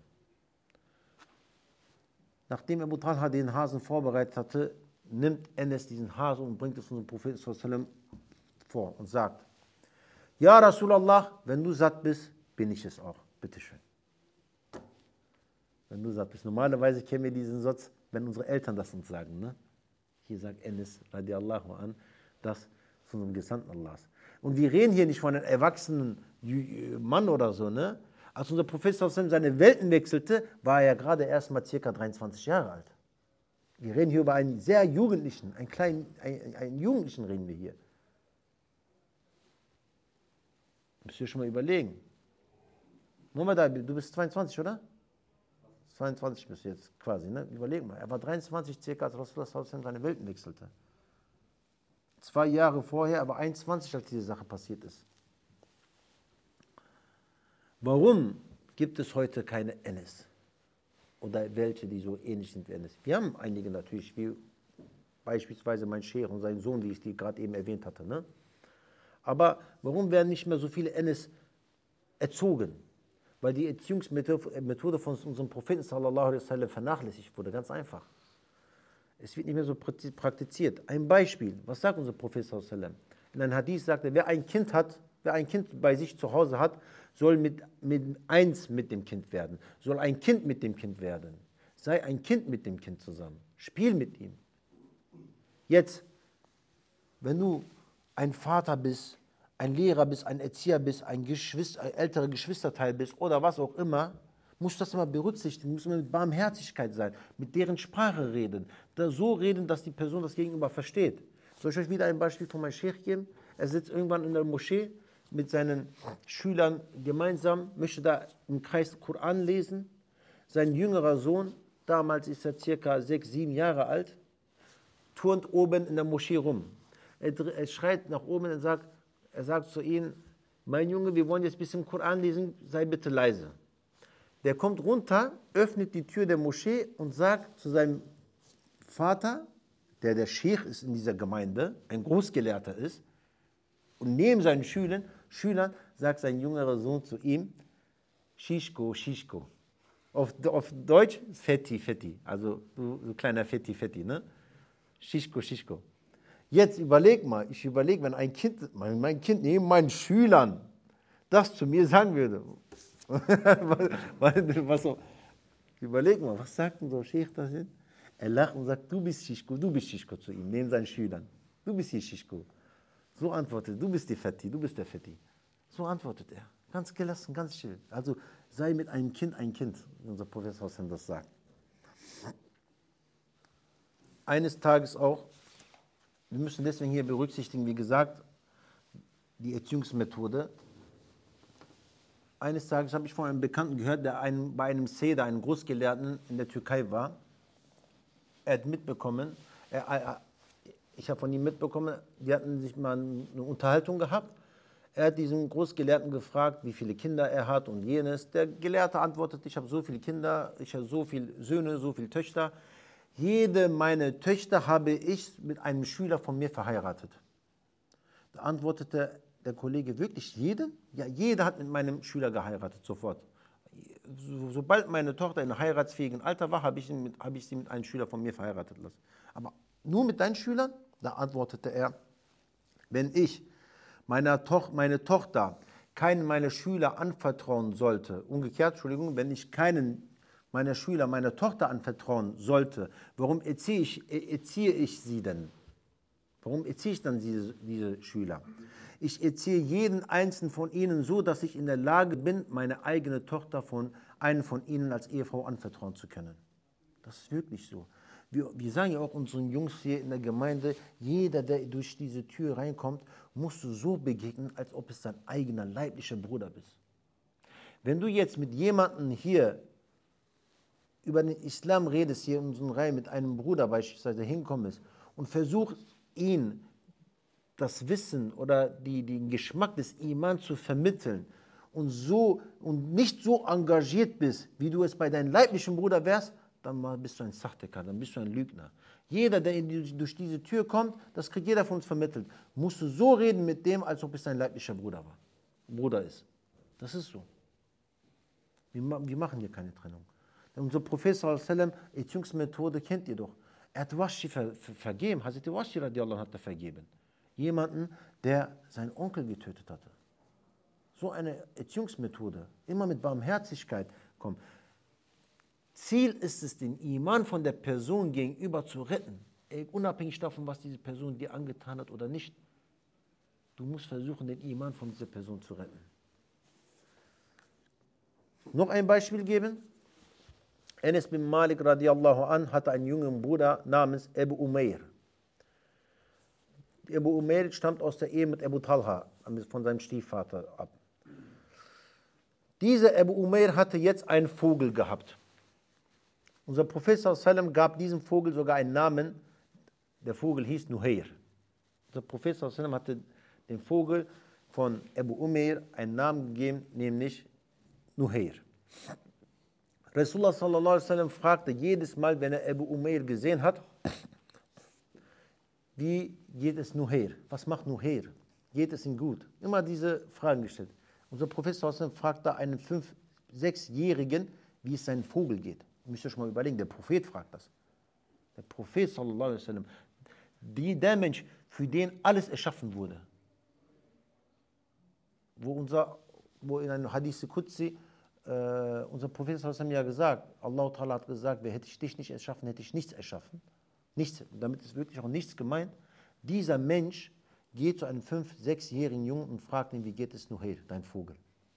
S1: Nachdem Abu Talha den Hasen vorbereitet hatte, nimmt Enes diesen Hasen und bringt es unserem Propheten sallallahu alaihi wasallam vor und sagt, ja Rasulallah, wenn du satt bist, bin ich es auch. Bitteschön. Wenn du satt bist. Normalerweise kennen wir diesen Satz, wenn unsere Eltern das uns sagen. Ne? Hier sagt Enes radiallahu an, das von unserem Gesandten Allahs. Und wir reden hier nicht von einem erwachsenen Mann oder so. Ne? Als unser Prophet seine Welten wechselte, war er gerade erst mal circa dreiundzwanzig Jahre alt. Wir reden hier über einen sehr Jugendlichen, einen kleinen, einen, einen Jugendlichen reden wir hier. Müsst ihr schon mal überlegen. Muhammad, du bist zweiundzwanzig, oder? zweiundzwanzig bist du jetzt quasi, ne? Überleg mal, er war dreiundzwanzig circa, als Rasulullah seine Welten wechselte. Zwei Jahre vorher, aber einundzwanzig, als diese Sache passiert ist. Warum gibt es heute keine Enes? Oder welche, die so ähnlich sind wie Enes? Wir haben einige natürlich, wie beispielsweise mein Scheich und sein Sohn, wie ich die gerade eben erwähnt hatte. Ne? Aber warum werden nicht mehr so viele Ennis erzogen? Weil die Erziehungsmethode von unserem Propheten sallallahu alaihi wasallam vernachlässigt wurde, ganz einfach. Es wird nicht mehr so praktiziert. Ein Beispiel, was sagt unser Prophet sallallahu alaihi wasallam? In einem Hadith sagt er, wer ein Kind hat, wer ein Kind bei sich zu Hause hat, soll mit, mit eins mit dem Kind werden, soll ein Kind mit dem Kind werden. Sei ein Kind mit dem Kind zusammen, spiel mit ihm. Jetzt, wenn du ein Vater bist, ein Lehrer bist, ein Erzieher bist, ein, Geschwister, ein älterer Geschwisterteil bist oder was auch immer, musst du das immer berücksichtigen, musst du mit Barmherzigkeit sein, mit deren Sprache reden, da so reden, dass die Person das Gegenüber versteht. Soll ich euch wieder ein Beispiel von meinem Scheich geben? Er sitzt irgendwann in der Moschee mit seinen Schülern gemeinsam, möchte da im Kreis Koran lesen. Sein jüngerer Sohn, damals ist er circa sechs, sieben Jahre alt, turnt oben in der Moschee rum. Er, er schreit nach oben und sagt, er sagt zu ihnen, mein Junge, wir wollen jetzt ein bisschen Koran lesen, sei bitte leise. Der kommt runter, öffnet die Tür der Moschee und sagt zu seinem Vater, der der Scheich ist in dieser Gemeinde, ein Großgelehrter ist, und neben seinen Schülern, Schülern sagt sein jüngerer Sohn zu ihm, Shishko, Shishko. Auf, auf Deutsch, Fetti, Fetti, also du, du kleiner Fetti, Fetti, ne? Shishko, Shishko. Jetzt überleg mal, ich überlege, wenn ein Kind, mein, mein Kind neben meinen Schülern das zu mir sagen würde, was, was so, überleg mal, was sagt denn so Scheich das hin? Er lacht und sagt, du bist Shishko, du bist Shishko zu ihm, neben seinen Schülern. Du bist hier Shishko. So antwortet, du bist die Fetti, du bist der Fetti. So antwortet er, ganz gelassen, ganz still. Also sei mit einem Kind ein Kind, wie unser Professor Hossein das sagt. Eines Tages auch, wir müssen deswegen hier berücksichtigen, wie gesagt, die Erziehungsmethode. Eines Tages habe ich von einem Bekannten gehört, der einen, bei einem Seder, einem Großgelehrten in der Türkei war. Er hat mitbekommen, er, er, ich habe von ihm mitbekommen, die hatten sich mal eine Unterhaltung gehabt. Er hat diesen Großgelehrten gefragt, wie viele Kinder er hat und jenes. Der Gelehrte antwortet, ich habe so viele Kinder, ich habe so viele Söhne, so viele Töchter. Jede meiner Töchter habe ich mit einem Schüler von mir verheiratet. Da antwortete der Kollege, wirklich jede? Ja, jeder hat mit meinem Schüler geheiratet, sofort. So, sobald meine Tochter in einem heiratsfähigen Alter war, habe ich, hab ich sie mit einem Schüler von mir verheiratet lassen. Aber nur mit deinen Schülern? Da antwortete er, wenn ich meiner Toch, meine Tochter keinen meiner Schüler anvertrauen sollte, umgekehrt, Entschuldigung, wenn ich keinen meiner Schüler meiner Tochter anvertrauen sollte, warum erziehe ich, erziehe ich sie denn? Warum erziehe ich dann diese, diese Schüler? Ich erziehe jeden einzelnen von ihnen so, dass ich in der Lage bin, meine eigene Tochter von einem von ihnen als Ehefrau anvertrauen zu können. Das ist wirklich so. Wir, wir sagen ja auch unseren Jungs hier in der Gemeinde, jeder, der durch diese Tür reinkommt, musst du so begegnen, als ob es dein eigener leiblicher Bruder bist. Wenn du jetzt mit jemandem hier über den Islam redest, hier in unserem Reihen mit einem Bruder beispielsweise hinkommst und versuchst, ihn das Wissen oder die, den Geschmack des Iman zu vermitteln und, so, und nicht so engagiert bist, wie du es bei deinem leiblichen Bruder wärst, dann bist du ein Sachteker, dann bist du ein Lügner. Jeder, der durch diese Tür kommt, das kriegt jeder von uns vermittelt, musst du so reden mit dem, als ob es dein leiblicher Bruder war, Bruder ist. Das ist so. Wir, wir machen hier keine Trennung. Unser Prophet sallallahu alaihi wasallam, Erziehungsmethode kennt ihr doch. Er hat Wahshi ver, ver, vergeben, Hazrat Wahshi radiallahu anhu hat er vergeben. Jemanden, der seinen Onkel getötet hatte. So eine Erziehungsmethode, immer mit Barmherzigkeit kommen. Ziel ist es, den Iman von der Person gegenüber zu retten. Unabhängig davon, was diese Person dir angetan hat oder nicht. Du musst versuchen, den Iman von dieser Person zu retten. Noch ein Beispiel geben. Enes bin Malik radiallahu an hatte einen jungen Bruder namens Abu Umair. Abu Umair stammt aus der Ehe mit Abu Talha, von seinem Stiefvater ab. Dieser Abu Umair hatte jetzt einen Vogel gehabt. Unser Prophet sallam gab diesem Vogel sogar einen Namen. Der Vogel hieß Nuhair. Unser Prophet sallam hatte dem Vogel von Abu Umair einen Namen gegeben, nämlich Nuhair. Rasulullah sallallahu alaihi wasallam fragte jedes Mal, wenn er Abu Umair gesehen hat, wie geht es Nuher? Was macht Nuher? Geht es ihm gut? Immer diese Fragen gestellt. Unser Professor fragt da einen fünf-, sechsjährigen, wie es seinem Vogel geht. Müsst ihr euch mal überlegen, der Prophet fragt das. Der Prophet, sallallahu alaihi wasallam, die, der Mensch, für den alles erschaffen wurde. Wo, unser, wo in einem Hadith Qudsi, äh, unser Prophet sallallahu alaihi wasallam ja gesagt, Allah Ta'ala hat gesagt, wer hätte ich dich nicht erschaffen, hätte ich nichts erschaffen. Nichts, damit ist wirklich auch nichts gemeint. Dieser Mensch geht zu einem fünf-, sechsjährigen Jungen und fragt ihn, wie geht es Nuher, dein Vogel?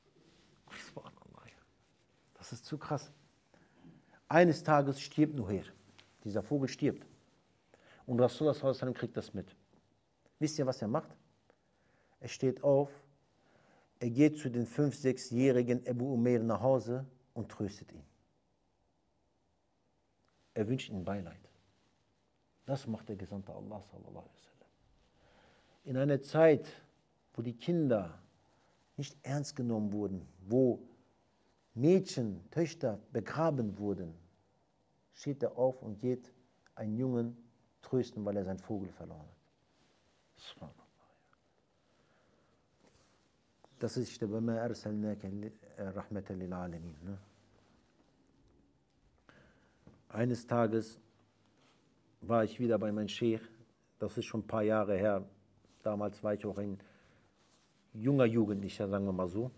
S1: Das ist zu krass. Eines Tages stirbt Nuher. Dieser Vogel stirbt. Und Rasulullah sallallahu alaihi wasallam kriegt das mit. Wisst ihr, was er macht? Er steht auf, er geht zu den fünf-, sechsjährigen Abu Umair nach Hause und tröstet ihn. Er wünscht ihm Beileid. Das macht der Gesandte Allah sallallahu alaihi wasallam. In einer Zeit, wo die Kinder nicht ernst genommen wurden, wo Mädchen, Töchter begraben wurden, steht er auf und geht einen Jungen trösten, weil er seinen Vogel verloren hat. Das ist der Bama arsalnaka rahmatan lil alamin. Eines Tages war ich wieder bei meinem Sheikh, das ist schon ein paar Jahre her. Damals war ich auch ein junger Jugendlicher, sagen wir mal so.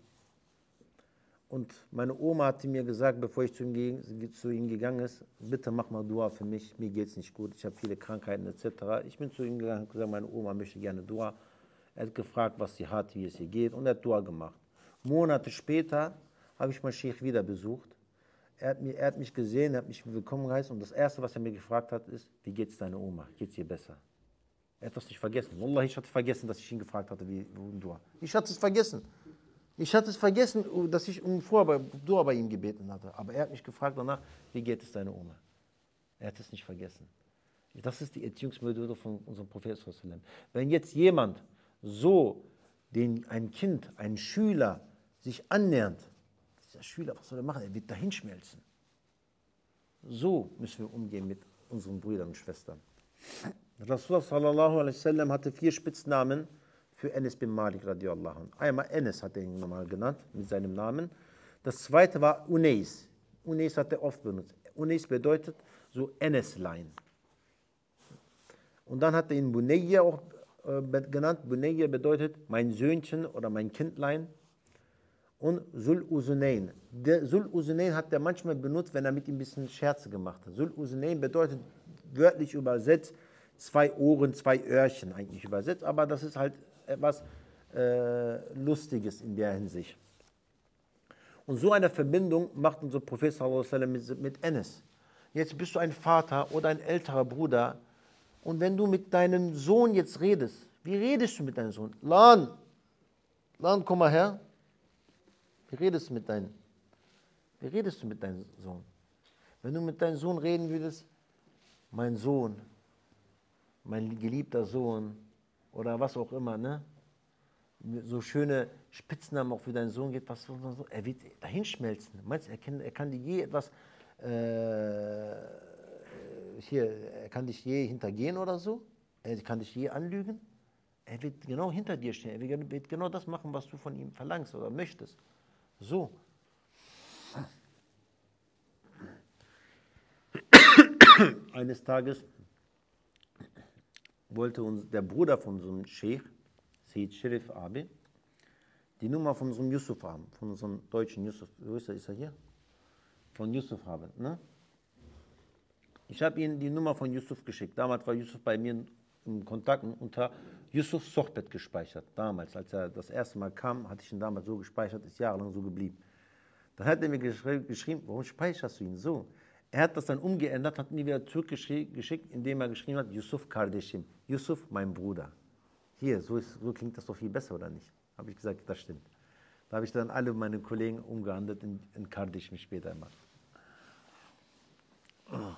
S1: Und meine Oma hatte mir gesagt, bevor ich zu ihm, ging, zu ihm gegangen ist, bitte mach mal Dua für mich, mir geht es nicht gut, ich habe viele Krankheiten et cetera. Ich bin zu ihm gegangen und gesagt, meine Oma möchte gerne Dua. Er hat gefragt, was sie hat, wie es ihr geht, und er hat Dua gemacht. Monate später habe ich meinen Sheikh wieder besucht. Er hat, mir, er hat mich gesehen, er hat mich willkommen geheißen, und das Erste, was er mir gefragt hat, ist, wie geht es deiner Oma? Geht es ihr besser? Er hat das nicht vergessen. Wallah, ich hatte vergessen, dass ich ihn gefragt hatte, wie um Dua. Ich hatte es vergessen. Ich hatte es vergessen, dass ich um Dua bei ihm gebeten hatte. Aber er hat mich gefragt danach, wie geht es deiner Oma? Er hat es nicht vergessen. Das ist die Erziehungsmethode von unserem Propheten. Wenn jetzt jemand so den, ein Kind, ein Schüler sich annähert, dieser Schüler, was soll er machen? Er wird dahin schmelzen. So müssen wir umgehen mit unseren Brüdern und Schwestern. Rasulullah sallallahu alaihi wasallam hatte vier Spitznamen für Enes bin Malik radiallahu anh. Einmal Enes hat er ihn nochmal genannt mit seinem Namen. Das zweite war Unais. Unais hat er oft benutzt. Unais bedeutet so Eneslein. Und dann hat er ihn Bunayya auch äh, genannt. Bunayya bedeutet mein Söhnchen oder mein Kindlein. Und Zul Uzunayn. Der Zul Uzunayn hat er manchmal benutzt, wenn er mit ihm ein bisschen Scherze gemacht hat. Zul Uzunayn bedeutet wörtlich übersetzt zwei Ohren, zwei Öhrchen eigentlich übersetzt, aber das ist halt etwas äh, Lustiges in der Hinsicht. Und so eine Verbindung macht unser Prophet sallallahu alaihi wasallam mit, mit Enes. Jetzt bist du ein Vater oder ein älterer Bruder, und wenn du mit deinem Sohn jetzt redest, wie redest du mit deinem Sohn? Lan, Lan, komm mal her. Wie redest du mit deinem, wie redest du mit deinem Sohn? Wenn du mit deinem Sohn reden würdest, mein Sohn, mein geliebter Sohn oder was auch immer, ne? So schöne Spitznamen auch für deinen Sohn geht, was so, er wird dahin schmelzen. Meinst du, er kann, er kann dir je etwas, äh, hier, er kann dich je hintergehen oder so? Er kann dich je anlügen? Er wird genau hinter dir stehen, er wird genau das machen, was du von ihm verlangst oder möchtest. So. Eines Tages wollte uns der Bruder von unserem Sheikh, Sayyid Sharif Abi, die Nummer von unserem Yusuf haben, von unserem deutschen Yusuf. Wo ist er? Ist er hier? Von Yusuf haben. Ne? Ich habe ihm die Nummer von Yusuf geschickt. Damals war Yusuf bei mir im Kontakt unter Yusuf Sohbet gespeichert. Damals, als er das erste Mal kam, hatte ich ihn damals so gespeichert, ist jahrelang so geblieben. Dann hat er mir geschri- geschrieben, warum speicherst du ihn so? Er hat das dann umgeändert, hat mir wieder zurückgeschickt, indem er geschrieben hat, Yusuf Kardeşim, Yusuf, mein Bruder. Hier, so, ist, so klingt das doch viel besser, oder nicht? Habe ich gesagt, das stimmt. Da habe ich dann alle meine Kollegen umgehandelt in, in Kardeşim später immer. Oh.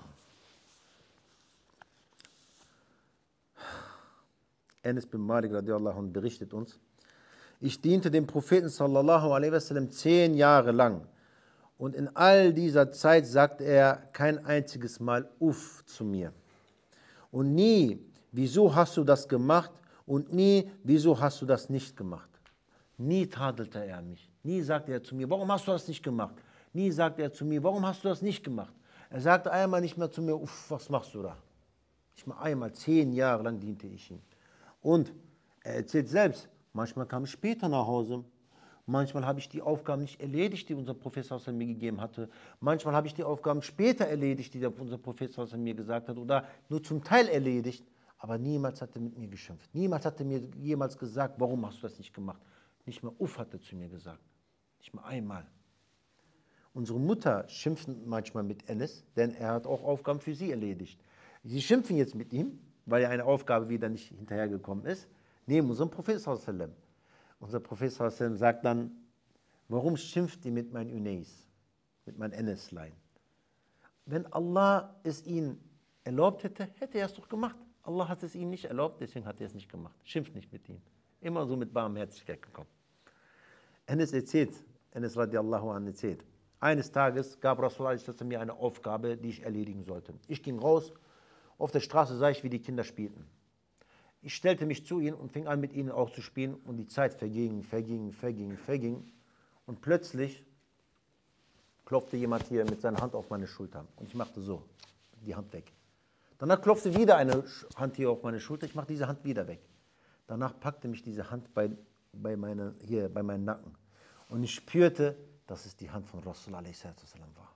S1: Enes bin Malik radiallahu anh berichtet uns, ich diente dem Propheten sallallahu alaihi wasallam zehn Jahre lang. Und in all dieser Zeit sagte er kein einziges Mal Uff zu mir. Und nie wieso hast du das gemacht und nie, wieso hast du das nicht gemacht. Nie tadelte er mich. Nie sagte er zu mir, warum hast du das nicht gemacht? Nie sagte er zu mir, warum hast du das nicht gemacht? Er sagte einmal nicht mehr zu mir, uff, was machst du da? Nicht mal einmal, zehn Jahre lang diente ich ihm. Und er erzählt selbst, manchmal kam ich später nach Hause. Manchmal habe ich die Aufgaben nicht erledigt, die unser Professor mir gegeben hatte. Manchmal habe ich die Aufgaben später erledigt, die unser Professor mir gesagt hat, oder nur zum Teil erledigt. Aber niemals hat er mit mir geschimpft. Niemals hat er mir jemals gesagt, warum hast du das nicht gemacht. Nicht mal Uff hat er zu mir gesagt. Nicht mal einmal. Unsere Mutter schimpft manchmal mit Enes, denn er hat auch Aufgaben für sie erledigt. Sie schimpfen jetzt mit ihm, weil er eine Aufgabe wieder nicht hinterhergekommen ist, neben unserem Professor. Unser Professor sagt dann, warum schimpft ihr mit meinem Unais, mit meinem Eneslein? Wenn Allah es ihnen erlaubt hätte, hätte er es doch gemacht. Allah hat es ihnen nicht erlaubt, deswegen hat er es nicht gemacht. Schimpft nicht mit ihm. Immer so mit Barmherzigkeit gekommen. Enes erzählt, Enes radiallahu anh erzählt, eines Tages gab Rasulullah mir eine Aufgabe, die ich erledigen sollte. Ich ging raus, auf der Straße sah ich, wie die Kinder spielten. Ich stellte mich zu ihnen und fing an, mit ihnen auch zu spielen und die Zeit verging, verging, verging, verging und plötzlich klopfte jemand hier mit seiner Hand auf meine Schulter und ich machte so, die Hand weg. Danach klopfte wieder eine Hand hier auf meine Schulter, ich machte diese Hand wieder weg. Danach packte mich diese Hand bei, bei, meine, hier, bei meinem Nacken und ich spürte, dass es die Hand von Rasulullah war.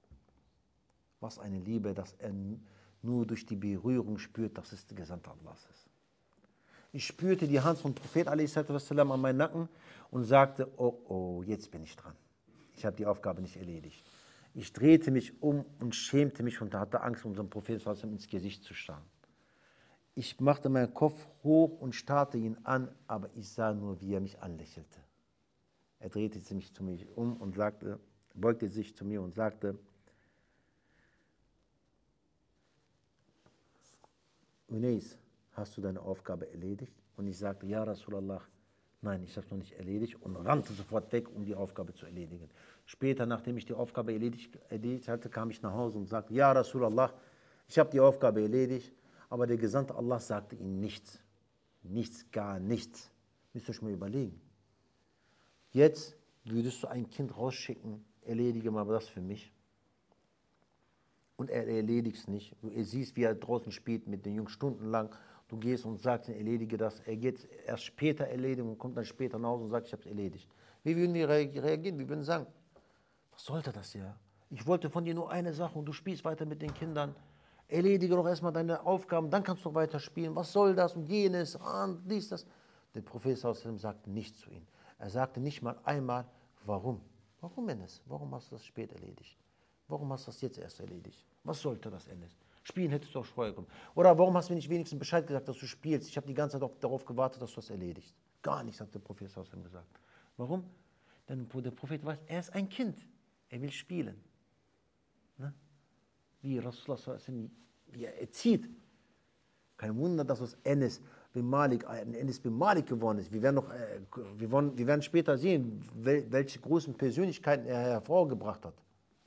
S1: Was eine Liebe, dass er nur durch die Berührung spürt, dass es der Gesandte Allahs ist. Ich spürte die Hand von Prophet an meinem Nacken und sagte, oh, oh, jetzt bin ich dran. Ich habe die Aufgabe nicht erledigt. Ich drehte mich um und schämte mich und hatte Angst, unserem Prophet ins Gesicht zu starren. Ich machte meinen Kopf hoch und starrte ihn an, aber ich sah nur, wie er mich anlächelte. Er drehte sich zu mir um und sagte, beugte sich zu mir und sagte, Unais, hast du deine Aufgabe erledigt? Und ich sagte, ja Rasulallah, nein, ich habe es noch nicht erledigt und rannte sofort weg, um die Aufgabe zu erledigen. Später, nachdem ich die Aufgabe erledigt, erledigt hatte, kam ich nach Hause und sagte, ja Rasulallah, ich habe die Aufgabe erledigt, aber der Gesandte Allah sagte ihnen nichts. Nichts, gar nichts. Müsst ihr euch mal überlegen. Jetzt würdest du ein Kind rausschicken, erledige mal das für mich. Und er erledigt es nicht. Du siehst, wie er draußen spielt mit den Jungs stundenlang. Du gehst und sagst, erledige das. Er geht erst später erledigen und kommt dann später nach Hause und sagt, ich habe es erledigt. Wie würden wir reagieren? Wir würden sagen, was sollte das hier? Ich wollte von dir nur eine Sache und du spielst weiter mit den Kindern. Erledige doch erstmal deine Aufgaben, dann kannst du weiter spielen. Was soll das und jenes und dies, das? Der Prophet sagte nichts zu ihm. Er sagte nicht mal einmal, warum? Warum, Enes? Warum hast du das spät erledigt? Warum hast du das jetzt erst erledigt? Was sollte das, Enes? Spielen hättest du auch vorher kommen. Oder warum hast du mir nicht wenigstens Bescheid gesagt, dass du spielst? Ich habe die ganze Zeit darauf gewartet, dass du das erledigst. Gar nichts hat der Prophet gesagt. Warum? Denn der Prophet weiß, er ist ein Kind. Er will spielen. Ne? Wie Rasulullah, wie er erzieht. Kein Wunder, dass es Enes bin Malik, Enes bin Malik geworden ist. Wir werden, noch, äh, wir, wollen, wir werden später sehen, wel, welche großen Persönlichkeiten er hervorgebracht hat.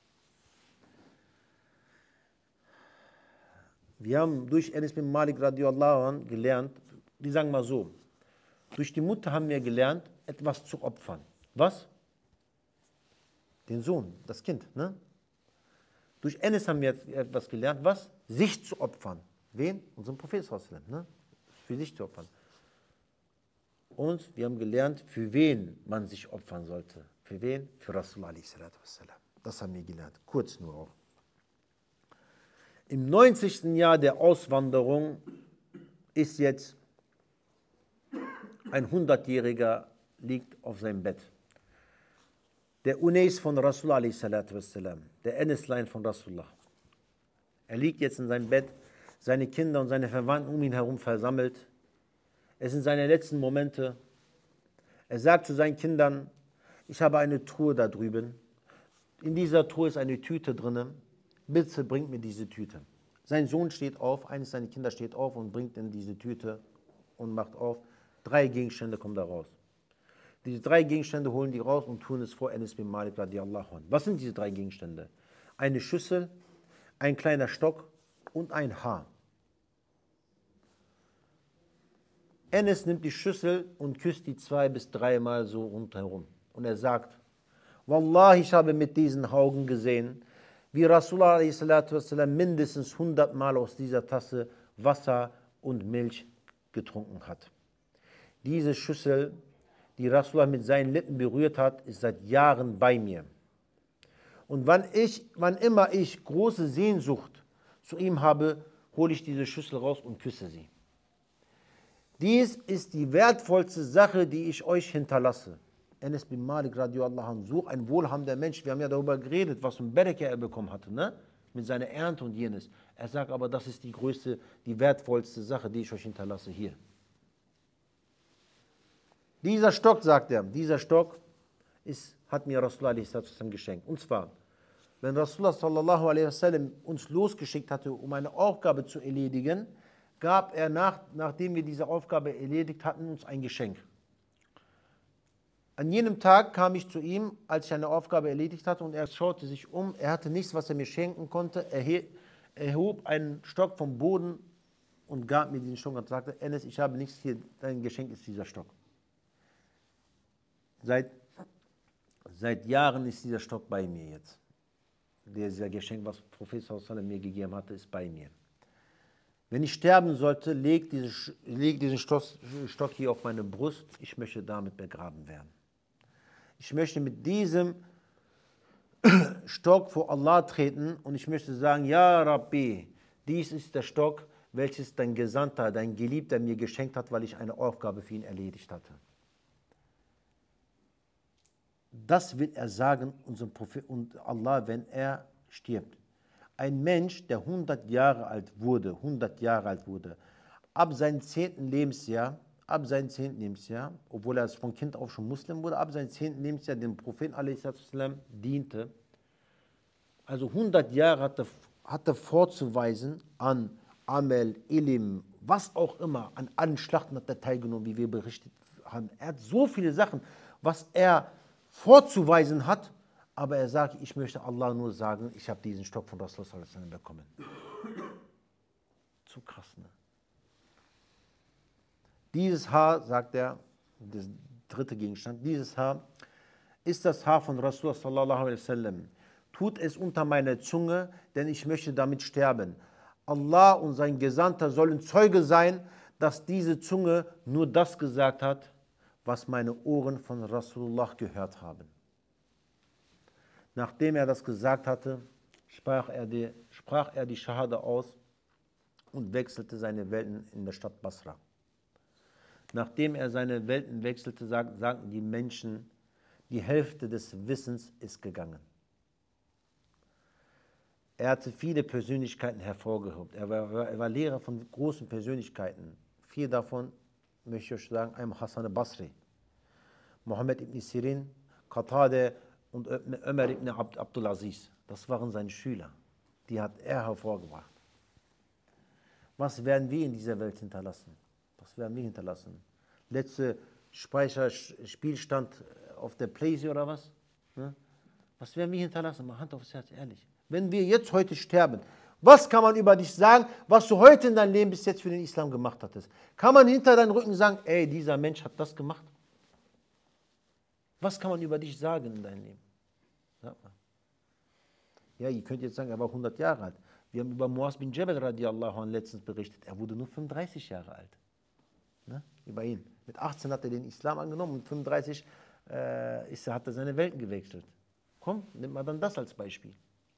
S1: Wir haben durch Enes bin Malik radiallahu anh gelernt, die sagen mal so, durch die Mutter haben wir gelernt, etwas zu opfern. Was? Den Sohn, das Kind. Ne? Durch Enes haben wir etwas gelernt, was? Sich zu opfern. Wen? Unseren Prophet, ne? Für sich zu opfern. Und wir haben gelernt, für wen man sich opfern sollte. Für wen? Für Rasulullah. Das haben wir gelernt. Kurz nur auch. Im neunzigsten Jahr der Auswanderung ist jetzt ein hundertjähriger liegt auf seinem Bett. Der Unais von Rasulullah, der Eneslein von Rasulullah. Er liegt jetzt in seinem Bett, seine Kinder und seine Verwandten um ihn herum versammelt. Es sind seine letzten Momente. Er sagt zu seinen Kindern, ich habe eine Truhe da drüben. In dieser Truhe ist eine Tüte drin. Bitte bringt mir diese Tüte. Sein Sohn steht auf, eines seiner Kinder steht auf und bringt in diese Tüte und macht auf. Drei Gegenstände kommen da raus. Diese drei Gegenstände holen die raus und tun es vor Enes bin Malik radiallahu anh. Was sind diese drei Gegenstände? Eine Schüssel, ein kleiner Stock und ein Haar. Enes nimmt die Schüssel und küsst die zwei bis dreimal so rundherum. Und er sagt, Wallahi, ich habe mit diesen Augen gesehen, wie Rasulullah mindestens hundert Mal aus dieser Tasse Wasser und Milch getrunken hat. Diese Schüssel, die Rasulullah mit seinen Lippen berührt hat, ist seit Jahren bei mir. Und wann, ich, wann immer ich große Sehnsucht zu ihm habe, hole ich diese Schüssel raus und küsse sie. Dies ist die wertvollste Sache, die ich euch hinterlasse. Enes bin Malik radiallahu anhu, so ein wohlhabender Mensch, wir haben ja darüber geredet, was für ein Bereke er bekommen hatte, ne? Mit seiner Ernte und jenes. Er sagt aber, das ist die größte, die wertvollste Sache, die ich euch hinterlasse, hier. Dieser Stock, sagt er, dieser Stock ist, hat mir Rasulullah geschenkt. Und zwar, wenn Rasulullah sallallahu alaihi wasallam uns losgeschickt hatte, um eine Aufgabe zu erledigen, gab er, nach, nachdem wir diese Aufgabe erledigt hatten, uns ein Geschenk. An jenem Tag kam ich zu ihm, als ich eine Aufgabe erledigt hatte, und er schaute sich um. Er hatte nichts, was er mir schenken konnte. Er erhob einen Stock vom Boden und gab mir diesen Stock und sagte, Enes, ich habe nichts hier, dein Geschenk ist dieser Stock. Seit, seit Jahren ist dieser Stock bei mir jetzt. Dieser Geschenk, was Prophet sallallahu alaihi wasallam mir gegeben hatte, ist bei mir. Wenn ich sterben sollte, leg, diese, leg diesen Stock hier auf meine Brust. Ich möchte damit begraben werden. Ich möchte mit diesem Stock vor Allah treten und ich möchte sagen, Ja Rabbi, dies ist der Stock, welches dein Gesandter, dein Geliebter mir geschenkt hat, weil ich eine Aufgabe für ihn erledigt hatte. Das will er sagen, unserem Prophet und Allah, wenn er stirbt. Ein Mensch, der hundert Jahre alt wurde, hundert Jahre alt wurde, ab seinem zehnten Lebensjahr, ab seinem zehnten Lebensjahr, obwohl er von Kind auf schon Muslim wurde, ab seinem zehnten Lebensjahr dem Propheten a s. diente, also hundert Jahre hatte, hatte vorzuweisen an Amel, Ilim, was auch immer, an allen Schlachten hat er teilgenommen, wie wir berichtet haben. Er hat so viele Sachen, was er vorzuweisen hat, aber er sagt, ich möchte Allah nur sagen, ich habe diesen Stock von Rasulullah sallallahu alaihi wasallam bekommen. Zu krass, ne? Dieses Haar, sagt er, der dritte Gegenstand, dieses Haar ist das Haar von Rasulullah sallallahu alaihi wasallam. Tut es unter meiner Zunge, denn ich möchte damit sterben. Allah und sein Gesandter sollen Zeuge sein, dass diese Zunge nur das gesagt hat, was meine Ohren von Rasulullah gehört haben. Nachdem er das gesagt hatte, sprach er die, sprach er die Schahada aus und wechselte seine Welten in der Stadt Basra. Nachdem er seine Welten wechselte, sagten die Menschen, die Hälfte des Wissens ist gegangen. Er hatte viele Persönlichkeiten hervorgehoben. Er war, er war Lehrer von großen Persönlichkeiten. Vier davon möchte ich euch sagen, einmal Hassan al-Basri, Mohammed ibn Sirin, Qatade und Ömer ibn Abdulaziz. Das waren seine Schüler. Die hat er hervorgebracht. Was werden wir in dieser Welt hinterlassen? Was werden wir hinterlassen? Letzte Speicherspielstand auf der Playsee oder was? Ne? Was werden wir hinterlassen? Mal Hand aufs Herz, ehrlich. Wenn wir jetzt heute sterben, was kann man über dich sagen, was du heute in deinem Leben bis jetzt für den Islam gemacht hattest? Kann man hinter deinem Rücken sagen, ey, dieser Mensch hat das gemacht? Was kann man über dich sagen in deinem Leben? Sag mal. Ja, ihr könnt jetzt sagen, er war hundert Jahre alt. Wir haben über Muaz bin Jabal radiallahu anh letztens berichtet, er wurde nur fünfunddreißig Jahre alt. Ne? Über ihn. Mit achtzehn hat er den Islam angenommen und fünfunddreißig äh, ist, hat er seine Welten gewechselt. Komm, nimm mal dann das als Beispiel.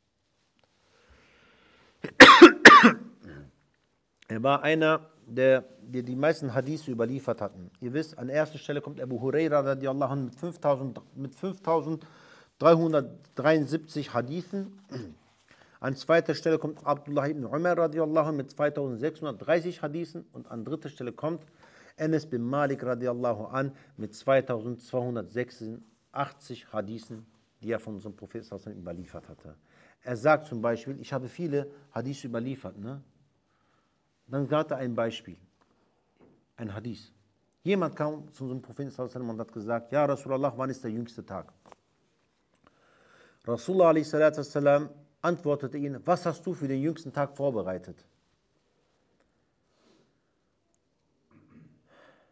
S1: Er war einer, der, der die meisten Hadithe überliefert hatten. Ihr wisst, an erster Stelle kommt Abu Huraira radiallahu anh mit fünftausenddreihundertdreiundsiebzig Hadithen. An zweiter Stelle kommt Abdullah ibn Umar radiallahu anh mit zweitausendsechshundertdreißig Hadithen. Und an dritter Stelle kommt Enes bin Malik radiallahu anh mit zweitausendzweihundertsechsundachtzig Hadithen, die er von unserem Propheten überliefert hatte. Er sagt zum Beispiel, ich habe viele Hadith überliefert. Ne? Dann gab er ein Beispiel, ein Hadith. Jemand kam zu unserem Propheten und hat gesagt, ja Rasulallah, wann ist der jüngste Tag? Rasulullah a.s. antwortete ihn, was hast du für den jüngsten Tag vorbereitet?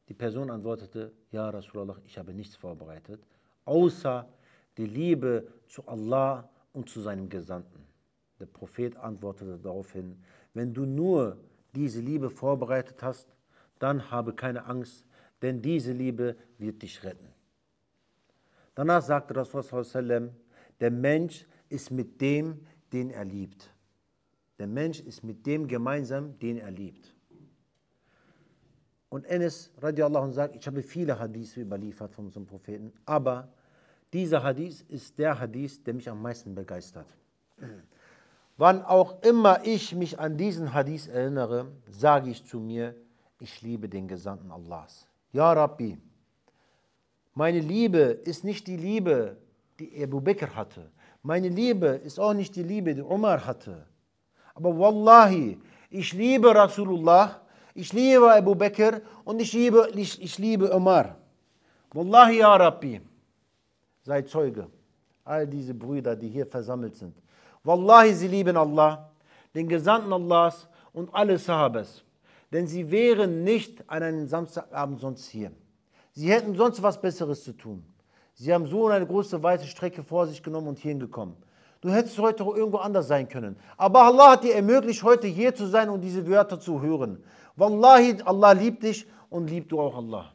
S1: Die Person antwortete, ja Rasulallah, ich habe nichts vorbereitet, außer die Liebe zu Allah und zu seinem Gesandten. Der Prophet antwortete daraufhin, wenn du nur diese Liebe vorbereitet hast, dann habe keine Angst, denn diese Liebe wird dich retten. Danach sagte Rasulullah, der Mensch ist mit dem, den er liebt. Der Mensch ist mit dem gemeinsam, den er liebt. Und Enes radiallahu anh sagt, ich habe viele Hadith überliefert von unserem Propheten, aber dieser Hadith ist der Hadith, der mich am meisten begeistert. Wann auch immer ich mich an diesen Hadith erinnere, sage ich zu mir, ich liebe den Gesandten Allahs. Ja Rabbi, meine Liebe ist nicht die Liebe, die Abu Bakr hatte. Meine Liebe ist auch nicht die Liebe, die Umar hatte. Aber Wallahi, ich liebe Rasulullah, ich liebe Abu Bakr und ich liebe, ich, ich liebe Umar. Wallahi, ja Rabbi, sei Zeuge, all diese Brüder, die hier versammelt sind. Wallahi, sie lieben Allah, den Gesandten Allahs und alle Sahabas. Denn sie wären nicht an einem Samstagabend sonst hier. Sie hätten sonst was Besseres zu tun. Sie haben so eine große, weite Strecke vor sich genommen und hierhin gekommen. Du hättest heute irgendwo anders sein können. Aber Allah hat dir ermöglicht, heute hier zu sein und diese Wörter zu hören. Wallahi, Allah liebt dich und liebt du auch Allah.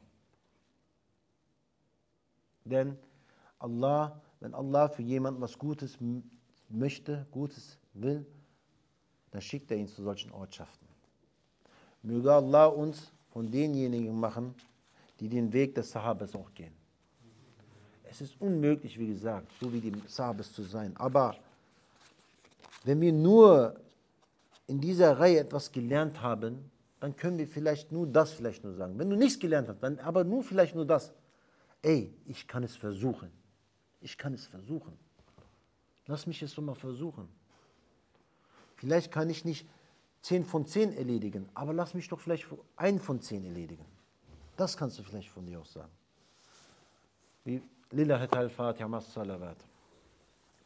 S1: Denn Allah, wenn Allah für jemanden was Gutes möchte, Gutes will, dann schickt er ihn zu solchen Ortschaften. Möge Allah uns von denjenigen machen, die den Weg des Sahabas auch gehen. Es ist unmöglich, wie gesagt, so wie die Sahabas zu sein. Aber wenn wir nur in dieser Reihe etwas gelernt haben, dann können wir vielleicht nur das vielleicht nur sagen. Wenn du nichts gelernt hast, dann aber nur vielleicht nur das. Ey, ich kann es versuchen. Ich kann es versuchen. Lass mich es doch mal versuchen. Vielleicht kann ich nicht zehn von zehn erledigen, aber lass mich doch vielleicht einen von zehn erledigen. Das kannst du vielleicht von dir auch sagen. Wie Lillahi al-Fatiha, mas-Salawat.